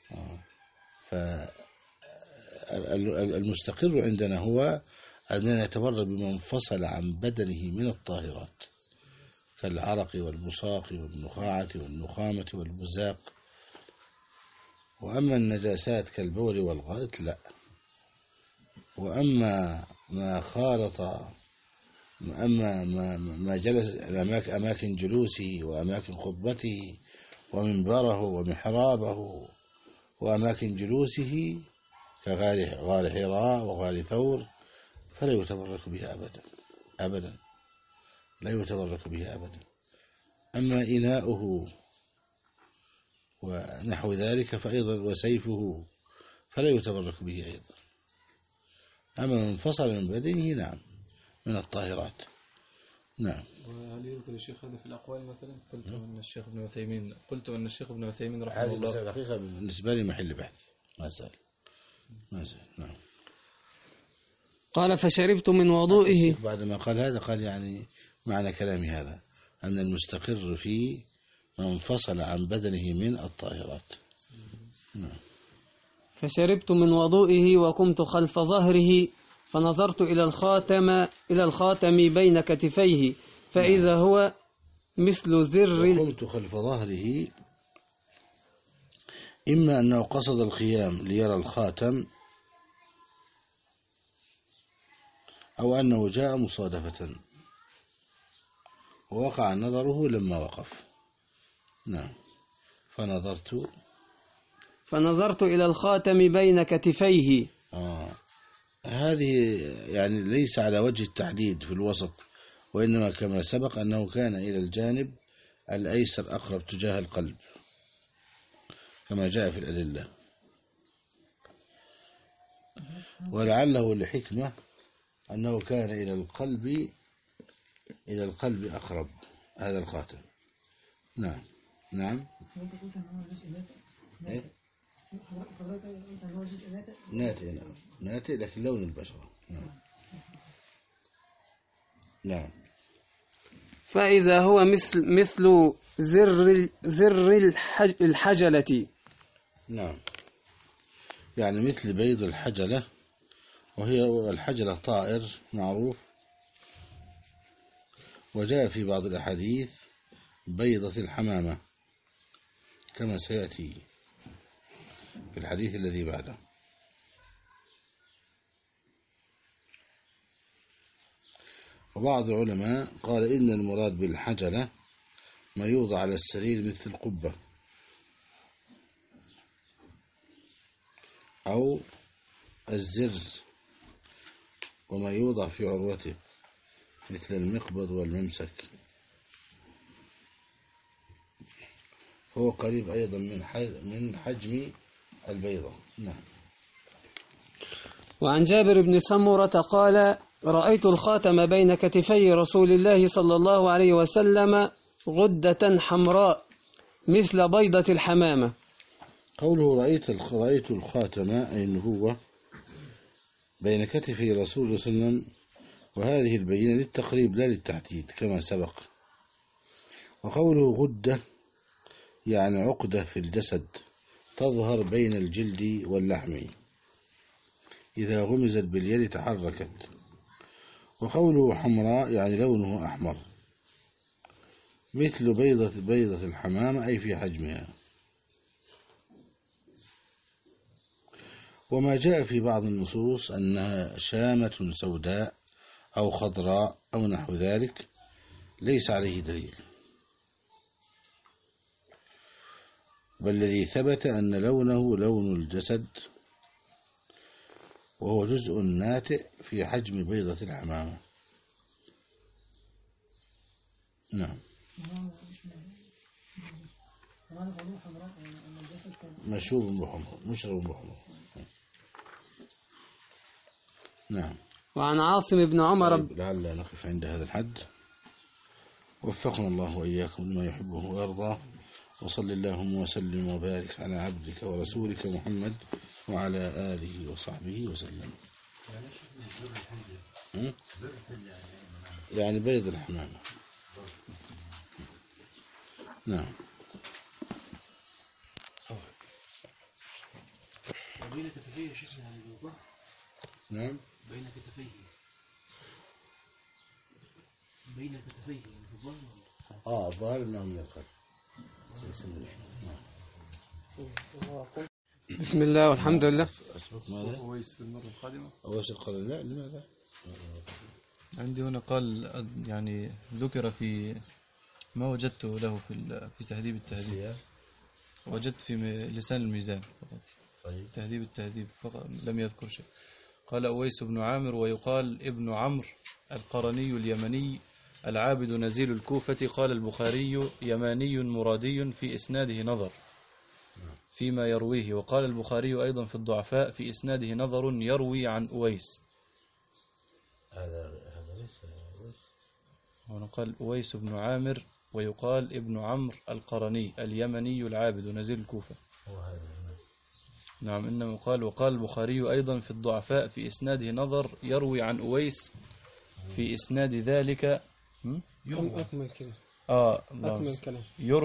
فالمستقر عندنا هو أننا نتبرك بما انفصل عن بدنه من الطاهرات كالعرق والبصاق والنخاعة والنخامة والبزاق. وأما النجاسات كالبول والغائط لا. وأما ما خالط، أما ما جلس أماكن جلوسه وأماكن خطبته ومنبره ومحرابه وأماكن جلوسه كغار حراء وغار ثور فلا يتبرك بها أبدا أبدا، لا يتبرك بها أبدا. أما إناؤه ونحو ذلك فأيضا وسيفه فلا يتبرك به أيضا. أما من انفصل من بدنه نعم من الطاهرات. نعم. وهل يمكن الشيخ هذا في الأقوال مثلا؟ قلت أن الشيخ ابن عثيمين رحمه هذه الله. الحقيقة بالنسبة لي محل بحث ما زال. نعم. قال فشربت من وضوئه. بعد ما قال هذا قال يعني معنى كلامي هذا أن المستقر فيه ما انفصل عن بدنه من الطاهرات. نعم. فشربت من وضوئه وقمت خلف ظهره فنظرت إلى الخاتم بين كتفيه فإذا هو مثل زر. وقمت خلف ظهره إما أنه قصد القيام ليرى الخاتم أو أنه جاء مصادفة ووقع نظره لما وقف. نعم. فنظرت إلى الخاتم بين كتفيه. هذه يعني ليس على وجه التحديد في الوسط، وإنما كما سبق أنه كان إلى الجانب الأيسر أقرب تجاه القلب كما جاء في الأدلة، ولعله لحكمة أنه كان إلى القلب أقرب هذا الخاتم. نعم. ناتئ لكن لون البشرة. نعم. فإذا هو مثل زر الحجلة. نعم. يعني مثل بيض الحجلة، وهي الحجلة طائر معروف، وجاء في بعض الأحاديث بيضة الحمامة كما سيأتي في الحديث الذي بعده. وبعض العلماء قال إن المراد بالحجلة ما يوضع على السرير مثل القبة أو الزر، وما يوضع في عروته مثل المقبض والممسك، فهو قريب أيضا من حجم البيضة. نعم. وعن جابر بن سمرة قال رأيت الخاتم بين كتفي رسول الله صلى الله عليه وسلم غدة حمراء مثل بيضة الحمامة. قوله رأيت الخاتم أي النبوة بين كتفي رسول الله صلى الله عليه وسلم، وهذه البينة للتقريب لا للتحديد كما سبق. وقوله غدة يعني عقدة في الجسد تظهر بين الجلد واللحم، إذا غمزت باليد تحركت. وقوله حمراء يعني لونه أحمر مثل بيضة الحمامة أي في حجمها. وما جاء في بعض النصوص أنها شامة سوداء أو خضراء أو نحو ذلك ليس عليه دليل، بل الذي ثبت أن لونه لون الجسد، وهو جزء ناتئ في حجم بيضة الحمامة. نعم. مشروب بحمر. نعم. وعن عاصم بن عمر. لعل نقف عند هذا الحد. وفقنا الله وإياكم لما يحبه ويرضاه، وصل اللهم وسلم وبارك على عبدك ورسولك محمد وعلى آله وصحبه وسلم. يعني بيض الحمامة. نعم. بين كتفيه شيخ يعني الظهر. نعم. بين كتفيه في الظهر. الظاهر انه من القلب. بسم الله والحمد لله. ماذا؟ أويس في المرة القادمة. أويس القرن لا، لماذا؟ عندي هنا قال يعني ذكر في ما وجدته له في تهذيب التهذيب وجدت في لسان الميزان فقط. طيب. تهذيب التهذيب فقط لم يذكر شيء. قال أويس بن عامر ويقال ابن عمرو القرني اليمني العابد نزيل الكوفة. قال البخاري يماني مرادي في إسناده نظر فيما يرويه. وقال البخاري أيضا في الضعفاء في إسناده نظر يروي عن أويس. هذا ليس أويس. هنا قال أويس بن عامر ويقال ابن عمرو القرني اليمني العابد نزيل الكوفة. نعم إنما قال. وقال البخاري أيضا في الضعفاء في إسناده نظر يروي عن أويس في إسناد ذلك أكمل كده. أكمل كلام.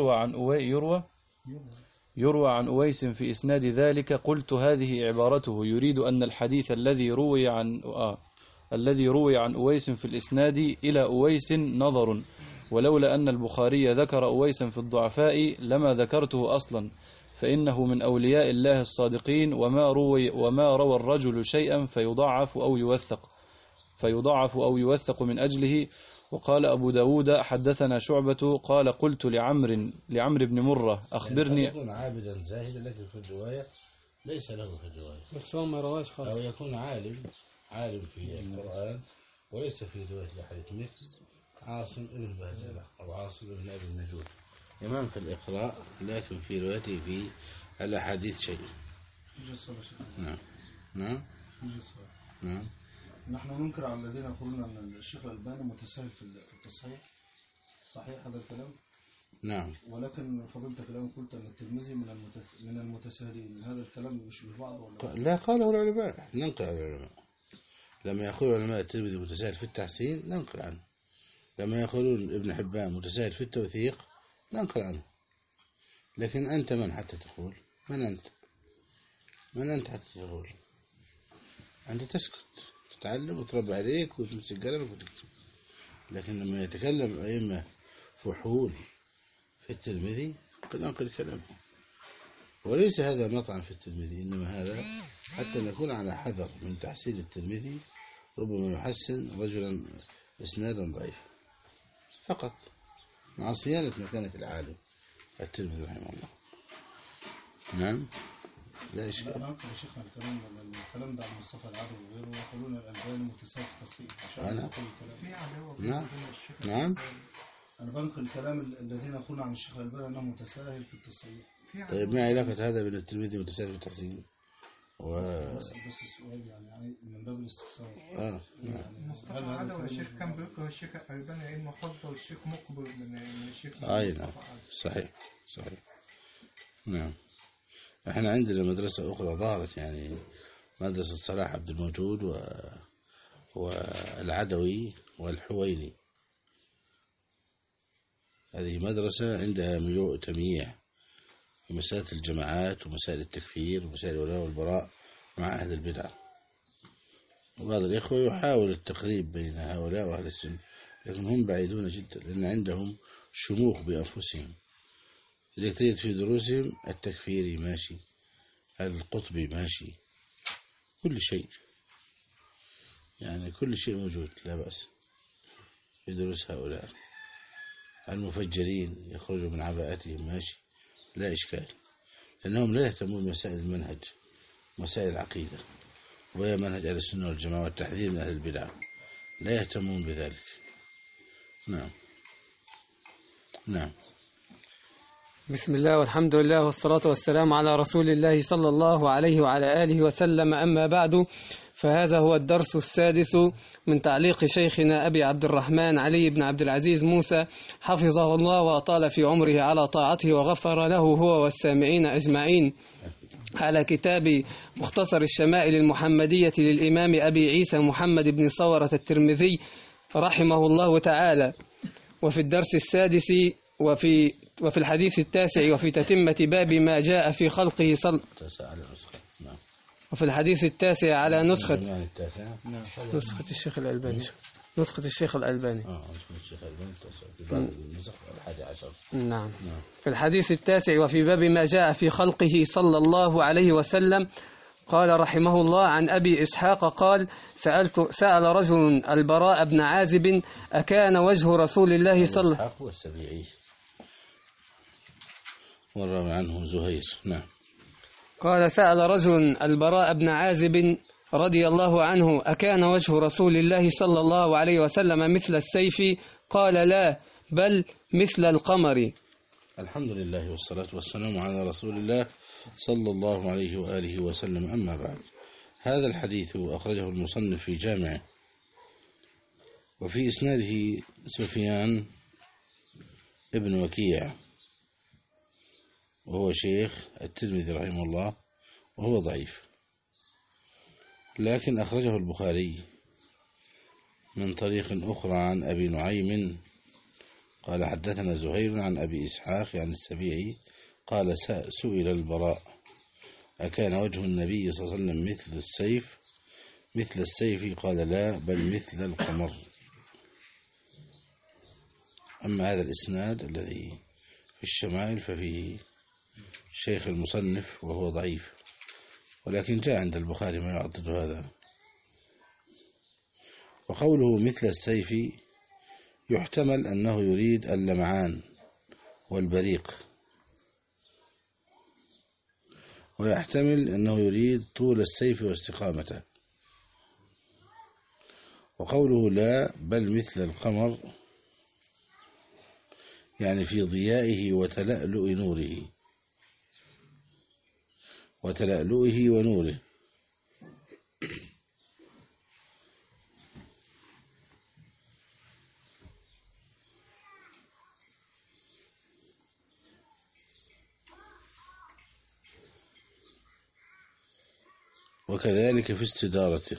يروى عن أويس في إسناد ذلك. قلت هذه عبارته يريد أن الحديث الذي روي عن أويس في الإسناد إلى أويس نظر، ولولا أن البخاري ذكر أويسا في الضعفاء لما ذكرته أصلا، فإنه من أولياء الله الصادقين، وما روى الرجل شيئا فيضعف أو يوثق من أجله. وقال أبو داود حدثنا شعبة قال قلت لعمر بن مرة أخبرني. يعني يكون عابدا زاهدا لكن في الرواية ليس له في الرواية، بس هو ما رواش خالص. أو يكون عالم في القرآن وليس في رواية الحديث، مثل عاصم ابن بهدلة أو عاصم ابن أبي النجود، إمام في الإقراء لكن في روايته في الأحاديث شيء. نعم. نحن ننكر على الذين يقولون أن الشيخ الألباني متساهل في التصحيح. صحيح هذا الكلام؟ نعم. ولكن فضلت كلام قلت أن الترمذي من المتساهلين. هذا الكلام يشبه بعض ولا لا؟ قاله العلماء، ننقل عن العلماء. لما يقول العلماء الترمذي متساهل في التحسين ننقل عنه. لما يقولون ابن حبان متساهل في التوثيق ننقل عنه. لكن أنت من حتى تقول؟ من أنت حتى تقول؟ أنت تسكت، تتعلم وتربى عليك وتمسك قلمك وتكتب. لكن لما يتكلم أئمة فحول في الترمذي قد ننقل كلامه. وليس هذا مطعن في الترمذي، إنما هذا حتى نكون على حذر من تحسين الترمذي، ربما يحسن رجلا إسنادا ضعيف فقط، مع صيانة مكانة العالم الترمذي رحمه الله. نعم. لا إشكال. لا ننقل يا شيخنا الكلام ده عن مصطفى العدوي وغيره، يقولون الألباني متساهل في التصحيح. نعم. أنا بنقل الكلام الذين يقولون عن الشيخ الألباني أنه متساهل في التصحيح. طيب ما علاقة هذا بين الترمذي متساهل في التحسين؟ بس السؤال يعني من باب الاستفسار. نعم. مصطفى العدوي الشيخ كان بيكره الشيخ الألباني إنه حظه والشيخ مقبل من الشيخ. نعم. صحيح. نعم. احنا عندنا مدرسة أخرى ظهرت، يعني مدرسة صلاح عبد الموجود والعدوي والحويني. هذه مدرسة عندها تمييع في مسائل الجماعات ومسائل التكفير ومسائل الولاء والبراء مع أهل البدع. وبعض الإخوة يحاول التقريب بين هؤلاء وأهل السنة، لكن هم بعيدون جدا لأن عندهم شموخ بأنفسهم. إذا تجد في دروسهم التكفيري ماشي، القطبي ماشي، كل شيء، يعني كل شيء موجود لا بأس في دروس هؤلاء. المفجرين يخرجوا من عباءتهم ماشي، لا إشكال، لأنهم لا يهتمون بمسائل المنهج، مسائل العقيدة، وهي منهج أهل السنة والجماعة والتحذير من أهل البدع، لا يهتمون بذلك. نعم. بسم الله والحمد لله والصلاة والسلام على رسول الله صلى الله عليه وعلى آله وسلم. أما بعد، فهذا هو الدرس السادس من تعليق شيخنا أبي عبد الرحمن علي بن عبد العزيز موسى حفظه الله وأطال في عمره على طاعته وغفر له هو والسامعين أجمعين، على كتاب مختصر الشمائل المحمدية للإمام أبي عيسى محمد بن صورة الترمذي رحمه الله تعالى. وفي الدرس السادس وفي الحديث التاسع وفي تتمة باب ما جاء في خلقه وفي الحديث التاسع على نسخة الشيخ الألباني. نسخة الشيخ الألباني. نعم. في الحديث التاسع وفي باب ما جاء في خلقه صلى الله عليه وسلم قال رحمه الله عن أبي إسحاق قال: سأل رجل البراء بن عازب: أكان وجه رسول الله صلى الله عليه وسلم والراوي عنه زهير. نعم. قال سأل رجل البراء بن عازب رضي الله عنه أكان وجه رسول الله صلى الله عليه وسلم مثل السيف؟ قال لا، بل مثل القمر. الحمد لله والصلاة والسلام على رسول الله صلى الله عليه وآله وسلم. أما بعد، هذا الحديث أخرجه المصنف في جامعه، وفي إسناده سفيان ابن وكيع وهو شيخ الترمذي رحمه الله، وهو ضعيف، لكن أخرجه البخاري من طريق أخرى عن أبي نعيم قال حدثنا زهير عن أبي إسحاق عن السبيعي قال سئل البراء أكان وجه النبي صلى الله عليه وسلم مثل السيف؟ قال لا، بل مثل القمر. أما هذا الإسناد الذي في الشمائل ففيه شيخ المصنف وهو ضعيف، ولكن جاء عند البخاري ما يعضد هذا. وقوله مثل السيف يحتمل أنه يريد اللمعان والبريق، ويحتمل أنه يريد طول السيف واستقامته. وقوله لا، بل مثل القمر، يعني في ضيائه وتلألؤه ونوره. وكذلك في استدارته.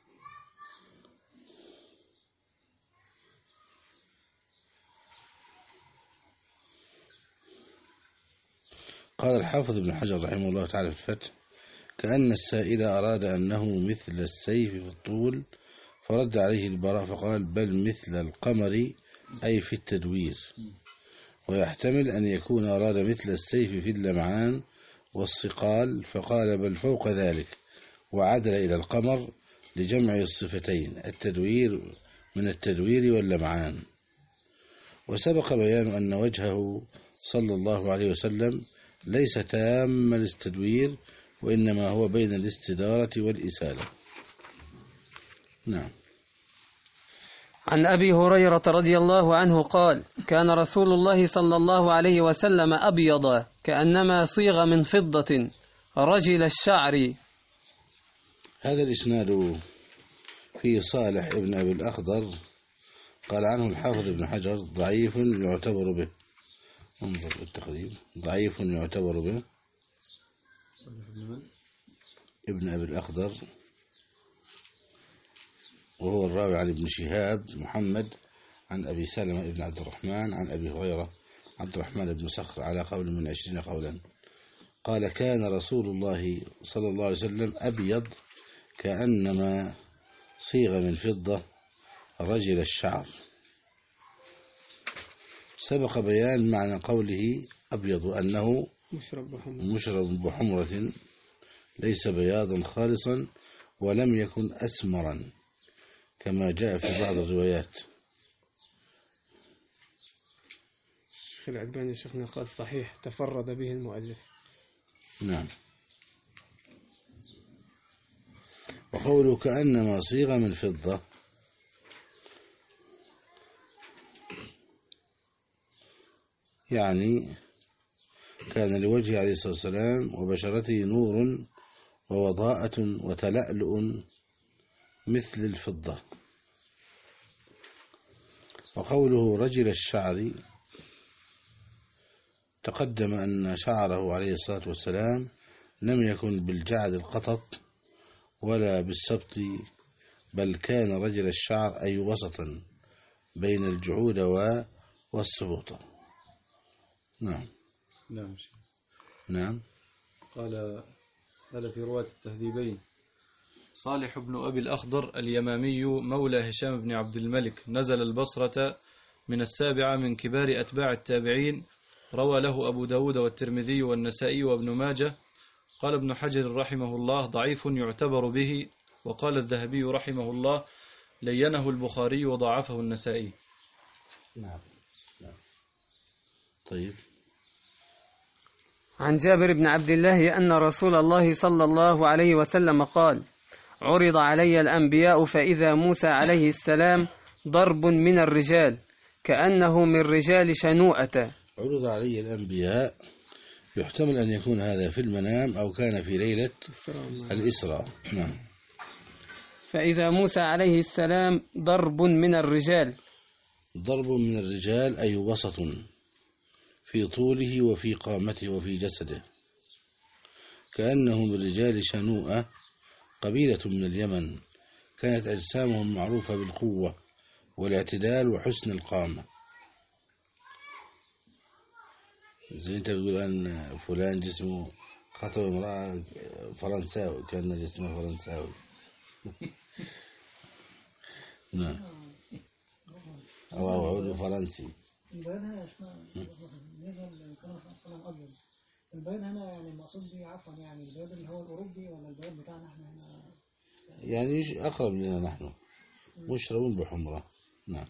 قال الحافظ ابن حجر رحمه الله تعالى في الفتح كأن السائل أراد أنه مثل السيف في الطول، فرد عليه البراء فقال بل مثل القمر، أي في التدوير. ويحتمل أن يكون أراد مثل السيف في اللمعان والصقال، فقال بل فوق ذلك، وعدل إلى القمر لجمع الصفتين، التدوير من التدوير واللمعان. وسبق بيان أن وجهه صلى الله عليه وسلم ليس تام الاستدوير، وإنما هو بين الاستدارة والإسالة. نعم. عن أبي هريرة رضي الله عنه قال كان رسول الله صلى الله عليه وسلم أبيض كأنما صيغ من فضة رجل الشعر. هذا الإسناد فيه صالح ابن أبي الأخضر قال عنه الحافظ ابن حجر ضعيف يعتبر به. انظر التقريب، ضعيف يعتبر به. ابن أبي الأخضر وهو الراوي عن ابن شهاب محمد عن أبي سلمة ابن عبد الرحمن عن أبي هريرة عبد الرحمن بن صخر على قول من 20 قولا. قال كان رسول الله صلى الله عليه وسلم أبيض كأنما صيغ من فضة رجل الشعر. سبق بيان معنى قوله أبيض أنه مشرب بحمرة، ليس بياضا خالصا، ولم يكن أسمرا كما جاء في بعض الروايات. الشيخ العلباني شيخنا قال صحيح تفرد به المؤلف. نعم. وقوله كأنما صيغ من فضة يعني كان لوجهه عليه الصلاة والسلام وبشرته نور ووضاءة وتلألؤ مثل الفضة. وقوله رجل الشعر تقدم أن شعره عليه الصلاة والسلام لم يكن بالجعد القطط ولا بالسبط، بل كان رجل الشعر أي وسطا بين الجعود والسبوطة. نعم. نعم. نعم. قال في رواة التهذيبين صالح بن أبي الأخضر اليمامي مولى هشام بن عبد الملك نزل البصرة من 7 من كبار أتباع التابعين، روى له أبو داود والترمذي والنسائي وابن ماجه. قال ابن حجر رحمه الله ضعيف يعتبر به، وقال الذهبي رحمه الله لينه البخاري وضعفه النسائي. نعم. طيب. عن جابر بن عبد الله أن رسول الله صلى الله عليه وسلم قال: عرض علي الأنبياء فإذا موسى عليه السلام ضرب من الرجال كأنه من رجال شنوءة. عرض علي الأنبياء يحتمل أن يكون هذا في المنام أو كان في ليلة الإسراء. نعم. فإذا موسى عليه السلام ضرب من الرجال. ضرب من الرجال أي وسط في طوله وفي قامته وفي جسده، كأنه من رجال شنوءة، قبيلة من اليمن، كانت أجسامهم معروفة بالقوة والاعتدال وحسن القامة. زي انت بتقول أن فلان جسمه خطب امرأة فرنساوي، كان جسمه فرنساوي. نعم. أو عود فرنسي. البيان هنا بالنسبة للكلام صلى أبيض، البيان هنا يعني المقصود بيه عفوا يعني البيان اللي هو الأوروبي ولا البيان بتاعنا احنا هنا؟ يعني أقرب لنا نحن، مشرب بحمرة. نعم.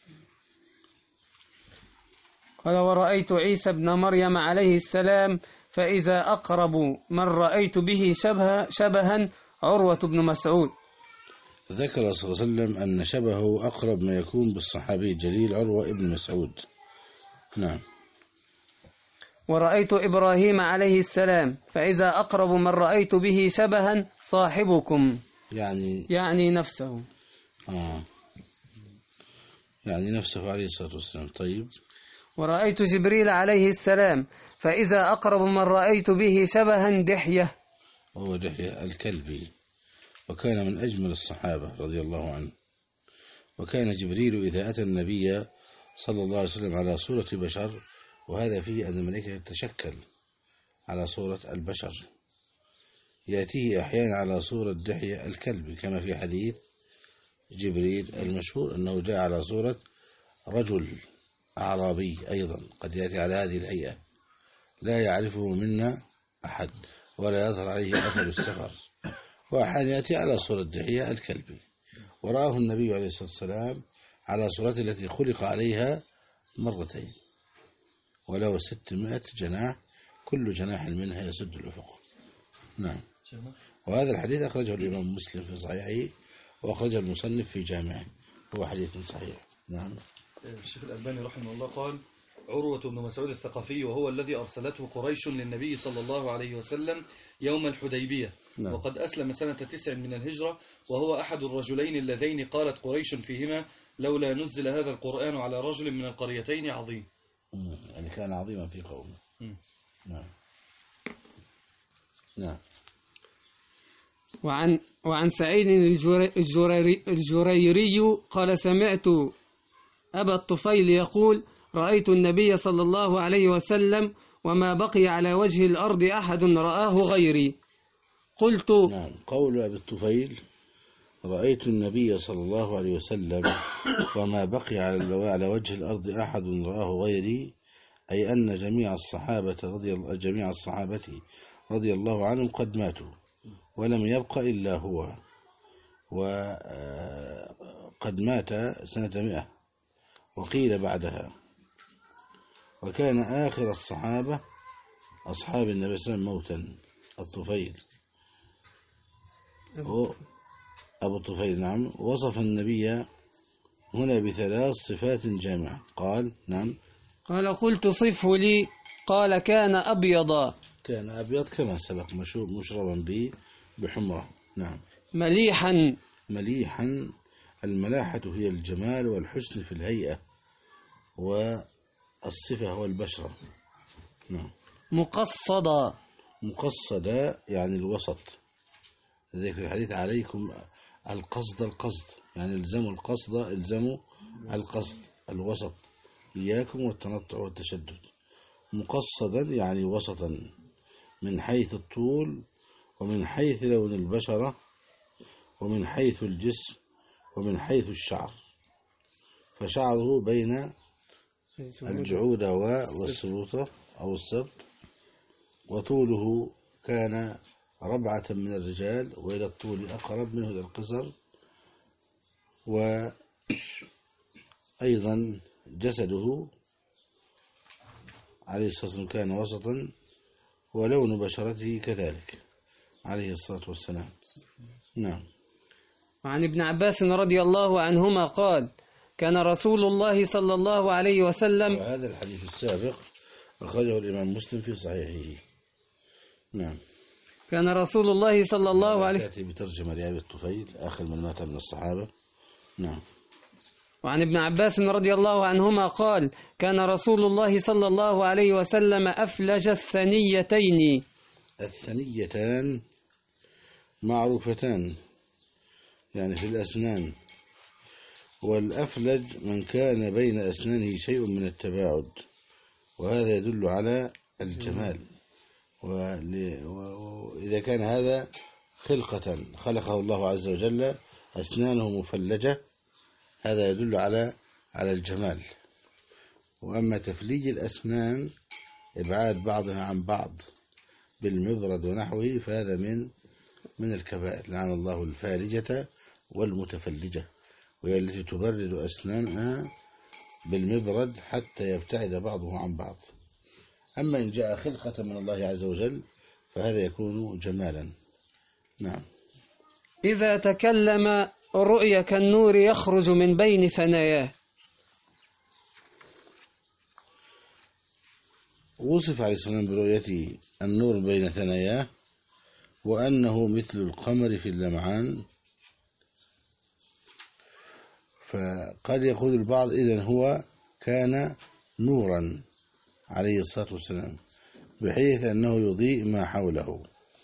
قال: ورأيت عيسى ابن مريم عليه السلام فإذا أقرب من رأيت به شبها عروة بن مسعود. ذكر صلى الله عليه وسلم أن شبهه أقرب ما يكون بالصحابي الجليل عروة بن مسعود. نعم. ورأيت إبراهيم عليه السلام فإذا أقرب من رأيت به شبها صاحبكم، يعني نفسه. يعني نفسه عليه الصلاة والسلام. طيب. ورأيت جبريل عليه السلام فإذا أقرب من رأيت به شبها دحية، وهو دحية الكلبي، وكان من أجمل الصحابة رضي الله عنه. وكان جبريل إذا أتى النبي صلى الله عليه وسلم على صورة بشر، وهذا فيه أن الملائكة تتشكل على صورة البشر، يأتيه أحيانا على صورة دحية الكلبي، كما في حديث جبريل المشهور أنه جاء على صورة رجل أعرابي أيضا، قد يأتي على هذه الهيئة لا يعرفه منا أحد ولا يظهر عليه أثر السفر، وأحيانا يأتي على صورة دحية الكلبي. ورآه النبي عليه الصلاة والسلام على صورته التي خلق عليها مرتين، وله 600 جناح، كل جناح منها يسد الأفق. نعم. وهذا الحديث أخرجه الإمام مسلم في صحيحه، وأخرجه المصنف في جامعه، هو حديث صحيح. نعم. الشيخ الألباني رحمه الله قال: عروة بن مسعود الثقفي وهو الذي أرسلته قريش للنبي صلى الله عليه وسلم يوم الحديبية. نعم. وقد أسلم سنة 9 من الهجرة، وهو أحد الرجلين اللذين قالت قريش فيهما: لولا نزل هذا القرآن على رجل من القريتين عظيم. يعني كان عظيما في قومه. نعم. نعم. وعن سعيد الجريري قال: سمعت أبا الطفيل يقول: رأيت النبي صلى الله عليه وسلم وما بقي على وجه الأرض أحد رآه غيري. قلت. نعم. قول أبي الطفيل: رأيت النبي صلى الله عليه وسلم وما بقي على وجه الأرض أحد رآه غيري، أي أن جميع الصحابة رضي الله عنهم قد ماتوا ولم يبق إلا هو، وقد مات سنة 100 وقيل بعدها. وكان آخر الصحابة أصحاب النبي صلى الله عليه وسلم موتا الطفيل، أبو الطفيل. نعم. وصف النبي هنا ب3 صفات جامعة. قال: نعم. قال: قلت صفه لي. قال: كان أبيضا. كان أبيض كما سبق، مشربا بحمرة. نعم. مليحا. الملاحة هي الجمال والحسن في الهيئة، والصفة هو البشرة. نعم. مقصدا يعني الوسط. ذلك الحديث: عليكم القصد، يعني الزموا القصد، الزموا القصد الوسط، إياكم والتنطع والتشدد. مقصدا يعني وسطا، من حيث الطول، ومن حيث لون البشرة، ومن حيث الجسم، ومن حيث الشعر. فشعره بين الجعودة والسلوطة أو السبط، وطوله كان 4 من الرجال، وإلى الطول أقرب منه إلى القصر. وأيضا جسده عليه الصلاة والسلام كان وسطا، ولون بشرته كذلك عليه الصلاة والسلام. نعم. وعن ابن عباس رضي الله عنهما قال كان رسول الله صلى الله عليه وسلم. وهذا الحديث السابق أخرجه الإمام مسلم في صحيحه. نعم. كان رسول الله صلى الله عليه تأتي بترجمة لأبي الطفيل آخر من مات من الصحابة. نعم. وعن ابن عباس رضي الله عنهما قال كان رسول الله صلى الله عليه وسلم أفلج الثنيتين. الثنيتان معروفتان يعني في الأسنان، والأفلج من كان بين أسنانه شيء من التباعد، وهذا يدل على الجمال. وإذا كان هذا خلقة خلقه الله عز وجل أسنانه مفلجة، هذا يدل على الجمال. وأما تفليج الأسنان إبعاد بعضها عن بعض بالمبرد ونحوه فهذا من الكبائر. لعن الله الفالجة والمتفلجة، وهي التي تبرد أسنانها بالمبرد حتى يبتعد بعضه عن بعض. أما إن جاء خلقة من الله عز وجل فهذا يكون جمالا. نعم. إذا تكلم الرؤيا كالنور يخرج من بين ثناياه. وصف عليه السلام برؤيته النور بين ثناياه، وأنه مثل القمر في اللمعان. فقد يقول البعض إذن هو كان نورا عليه الصلاة والسلام بحيث أنه يضيء ما حوله،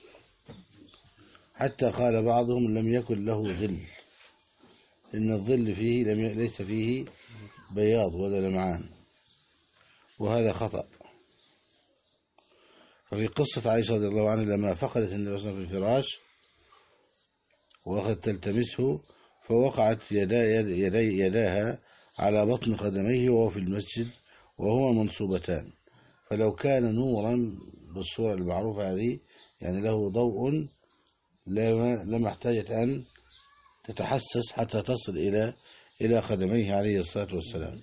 حتى قال بعضهم لم يكن له ظل، إن الظل فيه ليس فيه بياض ولا لمعان، وهذا خطأ. ففي قصة عائشة رضي الله عنها لما فقدت النبي صلى الله عليه وسلم في الفراش وأخذت تلتمسه فوقعت يداها على بطن قدميه وهو في المسجد وهما منصوبتان، فلو كان نورا بالصورة المعروفة هذه يعني له ضوء لما احتاجت أن تتحسس حتى تصل إلى قدميه عليه الصلاة والسلام.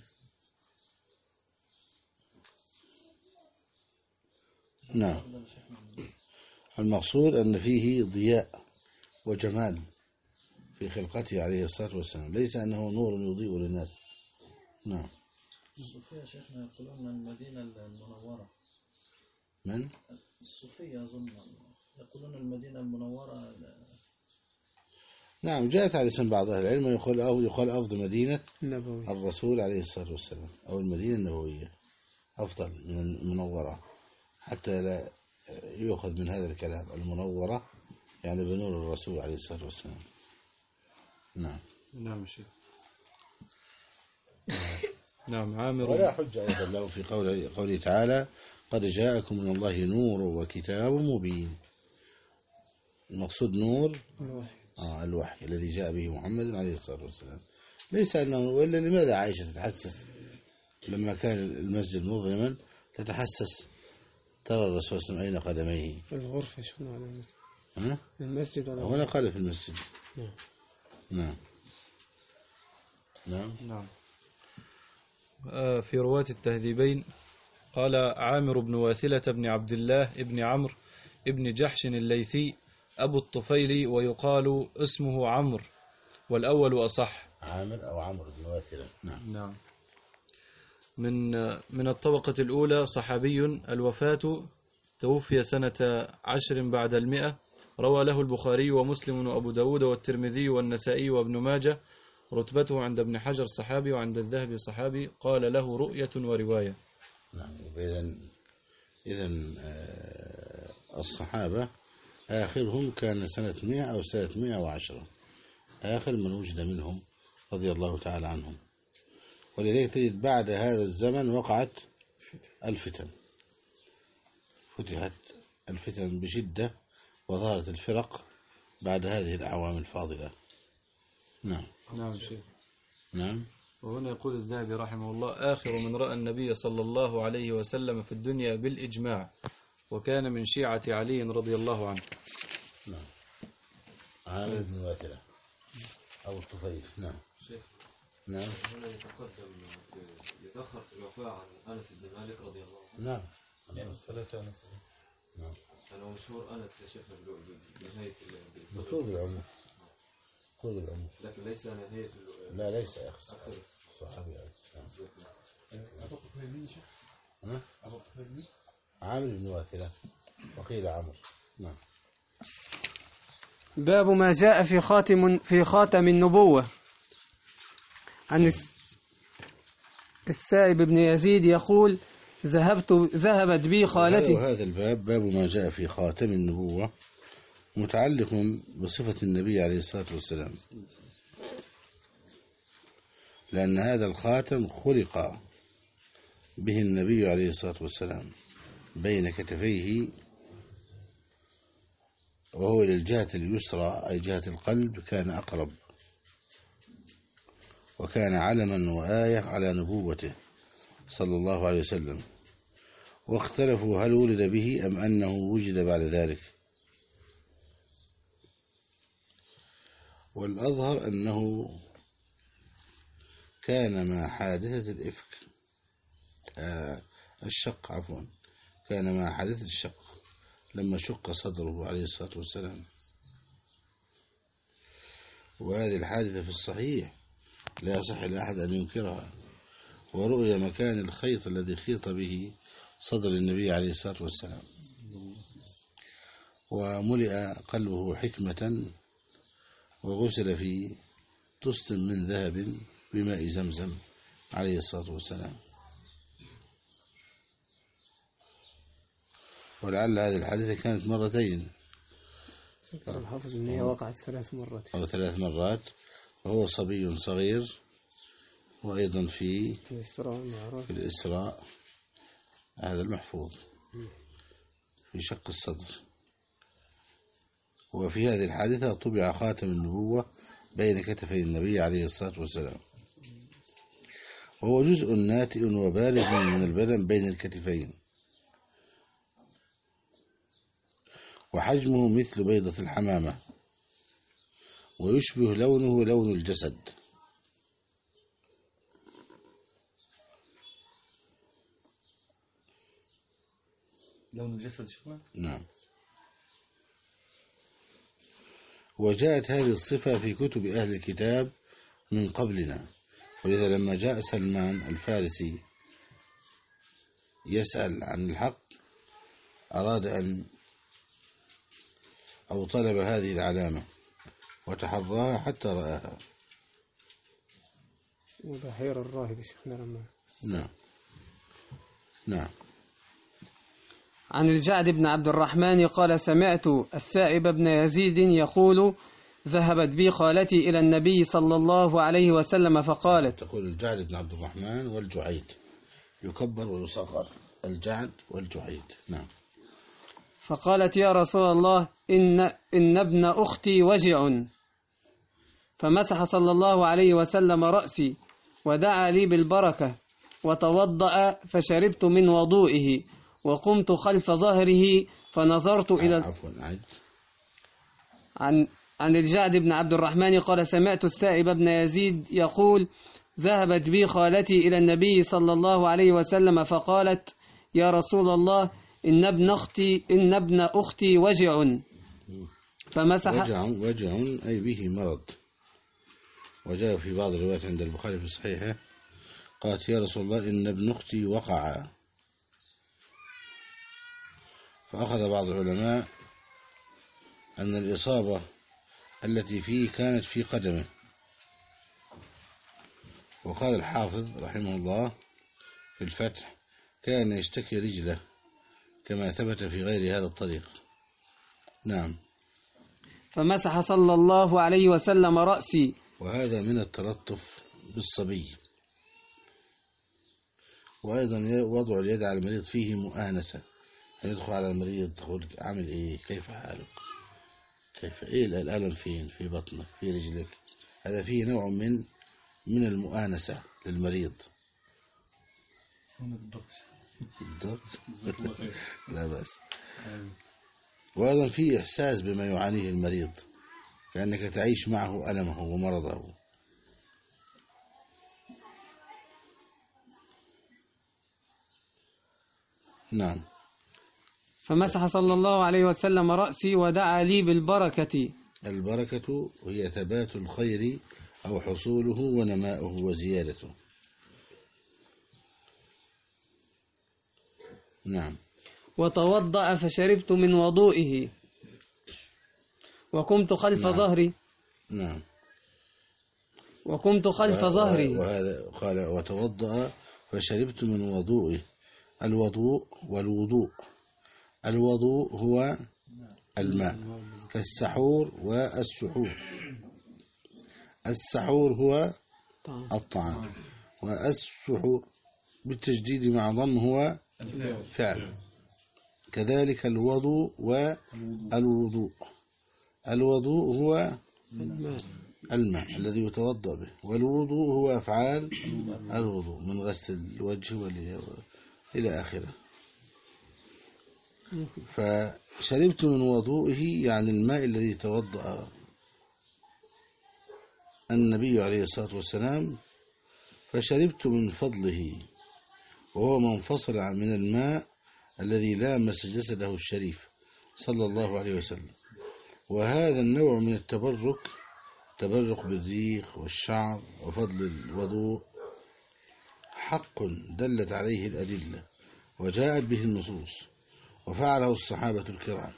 نعم. المقصود أن فيه ضياء وجمال في خلقته عليه الصلاة والسلام، ليس أنه نور يضيء للناس. نعم. الصوفية شيخنا يقولون المدينة المنورة. من؟ الصوفية أظن يقولون المدينة المنورة. نعم، جاءت على لسان بعض أهل العلم يقال أفضل مدينة النبوي الرسول عليه الصلاة والسلام، أو المدينة النبوية أفضل من المنورة، حتى لا يؤخذ من هذا الكلام المنورة يعني بنور الرسول عليه الصلاة والسلام. نعم. نعم شيخ. نعم. عامر. ولا حجة أيضا له في قوله تعالى قد جاءكم من الله نور وكتاب مبين. المقصود نور الوحي الذي جاء به محمد عليه الصلاة والسلام، ليس أنه وإلا لماذا عائشة تتحسس لما كان المسجد مظلما تتحسس ترى الرسول صلى الله عليه وسلم أين قدميه في الغرفة شنو على المسجد هنا قال في المسجد. نعم. نعم. نعم. في رواة التهذيبين قال عامر بن واثلة بن عبد الله ابن عمرو ابن جحش الليثي أبو الطفيل ويقال اسمه عمرو والأول أصح. عامر أو عمرو بن واثلة. نعم. نعم. من الطبقة الأولى صحابي الوفاة توفي سنة 10 بعد 100، روى له البخاري ومسلم وأبو داود والترمذي والنسائي وابن ماجه، رتبته عند ابن حجر صحابي وعند الذهبي صحابي، قال له رؤية ورواية. نعم. إذن الصحابة آخرهم كان سنة 100 أو سنة 110، آخر من وجد منهم رضي الله تعالى عنهم. ولذلك تجد بعد هذا الزمن وقعت الفتن، فتحت الفتن بشدة وظهرت الفرق بعد هذه الأعوام الفاضلة. نعم. نعم شيخ. نعم. وهنا يقول الذهبي رحمه الله آخر من رأى النبي صلى الله عليه وسلم في الدنيا بالإجماع، وكان من شيعة علي رضي الله عنه. نعم. عامر بن واثلة أو الطفيل. نعم. نعم. هنا يتأخر في الوفاة عن أنس بن مالك رضي الله عنه. نعم. الثلاثة أنس. أنا مشهور أنس يا شيخ بنهاية مطلوب العمر. طول العمر. لكن ليس نهاية لا ليس يا أخي. آخر صحابي. أبو الطفيل مين شيخ؟ ها؟ أبو الطفيل مين؟ عامر بن واثلة وقيل عمرو. نعم. باب ما جاء في خاتم النبوة. عن السائب بن يزيد يقول ذهبت بي خالتي. وهذا الباب باب ما جاء في خاتم النبوة متعلق بصفة النبي عليه الصلاة والسلام، لأن هذا الخاتم خلق به النبي عليه الصلاة والسلام بين كتفيه، وهو للجهة اليسرى أي جهة القلب كان أقرب، وكان علما وآية على نبوته صلى الله عليه وسلم. واختلفوا هل ولد به أم أنه وجد بعد ذلك، والأظهر أنه كان مع حادثة الإفك الشق عفوا كان مع حادثة الشق لما شق صدره عليه الصلاة والسلام. وهذه الحادثة في الصحيح لا يصح لأحد أن ينكرها، ورؤية مكان الخيط الذي خيط به صدر النبي عليه الصلاة والسلام، وملئ قلبه حكمة، وغسل في طست من ذهب بماء زمزم عليه الصلاة والسلام. ولعل هذه الحادثة كانت مرتين، ذكر الحافظ أن هي وقعت 3 مرات أو 3 مرات، وهو صبي صغير، وأيضا في الإسراء هذا المحفوظ في شق الصدر. وفي هذه الحادثة طبع خاتم النبوة بين كتفي النبي عليه الصلاة والسلام، وهو جزء ناتئ وبارز من البدن بين الكتفين، وحجمه مثل بيضة الحمامة، ويشبه لونه لون الجسد. لون الجسد شكرا. نعم. وجاءت هذه الصفة في كتب أهل الكتاب من قبلنا، ولذا لما جاء سلمان الفارسي يسأل عن الحق أراد أن أو طلب هذه العلامة وتحراها حتى رآها. وبحير الراهب شيخنا لما. نعم. نعم. عن الجعد بن عبد الرحمن قال سمعت السائب بن يزيد يقول ذهبت بي خالتي إلى النبي صلى الله عليه وسلم فقالت. تقول الجعد بن عبد الرحمن والجعيد، يكبر ويصغر، الجعد والجعيد. نعم. فقالت يا رسول الله إن ابن أختي وجع، فمسح صلى الله عليه وسلم رأسي ودعا لي بالبركة، وتوضأ فشربت من وضوئه، وقمت خلف ظهره فنظرت إلى عن الجعد بن عبد الرحمن قال سمعت السائب بن يزيد يقول ذهبت بي خالتي إلى النبي صلى الله عليه وسلم فقالت يا رسول الله إن ابن أختي وجع، فمسح. وجع أي به مرض. وجاء في بعض الروايات عند البخاري في صحيحه قالت يا رسول الله إن ابن أختي وقع، فأخذ بعض العلماء أن الإصابة التي فيه كانت في قدمه، وقال الحافظ رحمه الله في الفتح كان يشتكي رجله كما ثبت في غير هذا الطريق. نعم. فمسح صلى الله عليه وسلم رأسي. وهذا من التلطف بالصبي، وأيضا وضع اليد على المريض فيه مؤانسة، يدخل على المريض تقول عامل إيه، كيف حالك، كيف إيه الألم فين، في بطنك، في رجلك، هذا فيه نوع من المؤانسة للمريض. بالضبط. لا بأس. وأيضا فيه إحساس بما يعانيه المريض، كأنك تعيش معه ألمه ومرضه. نعم. فمسح صلى الله عليه وسلم رأسي ودعا لي بالبركة. البركة هي ثبات الخير أو حصوله ونماؤه وزيادته. نعم. وتوضأ فشربت من وضوئه وقمت خلف ظهري. نعم. وقمت خلف ظهري. وهذا قال وتوضأ فشربت من وضوئه. الوضوء والوضوء. الوضوء هو الماء كالسحور والسحور. السحور هو الطعام، والسحور بالتجديد مع ضم هو فعل. كذلك الوضوء والوضوء. الوضوء هو الماء الذي يتوضأ به، والوضوء هو أفعال الوضوء من غسل الوجه إلى آخره. فشربت من وضوئه يعني الماء الذي توضأ النبي عليه الصلاة والسلام، فشربت من فضله، وهو منفصل من الماء الذي لامس جسده الشريف صلى الله عليه وسلم. وهذا النوع من التبرك، تبرك بالريق والشعر وفضل الوضوء، حق دلت عليه الأدلة وجاءت به النصوص، وفعله الصحابة الكرام.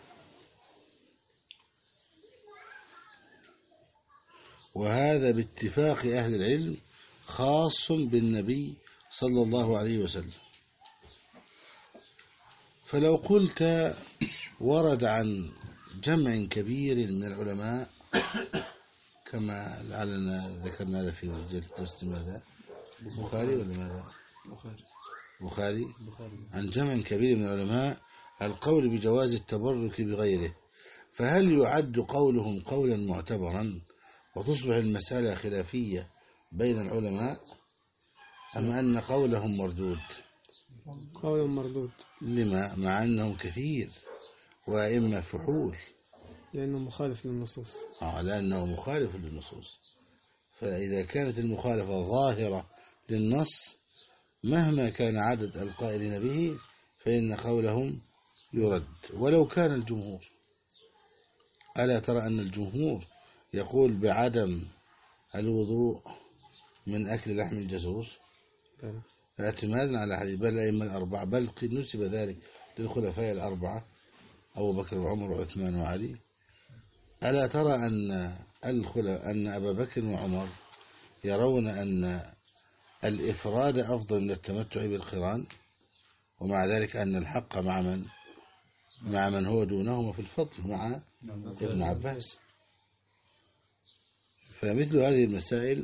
وهذا باتفاق أهل العلم خاص بالنبي صلى الله عليه وسلم. فلو قلت ورد عن جمع كبير من العلماء كما لعلنا ذكرنا هذا في الدرس، ماذا البخاري ولا ماذا؟ بخاري عن جمع كبير من العلماء القول بجواز التبرك بغيره، فهل يعد قولهم قولا معتبرا وتصبح المسألة خلافية بين العلماء، أم أن قولهم مردود؟ قول مردود. لما؟ مع أنهم كثير وإما فحول، لأنه مخالف للنصوص. لأنه مخالف للنصوص. فإذا كانت المخالفة ظاهرة للنص مهما كان عدد القائلين به فإن قولهم يرد ولو كان الجمهور. ألا ترى أن الجمهور يقول بعدم الوضوء من أكل لحم الجزور اعتمادا على حديث، بل الأئمة الأربعة، بل نسب ذلك للخلفاء الأربعة أبو بكر وعمر وعثمان وعلي. ألا ترى أن أبا بكر وعمر يرون أن الإفراد أفضل من التمتع بالقران، ومع ذلك أن الحق مع من هو دونهما في الفضل، مع ابن عباس. فمثل هذه المسائل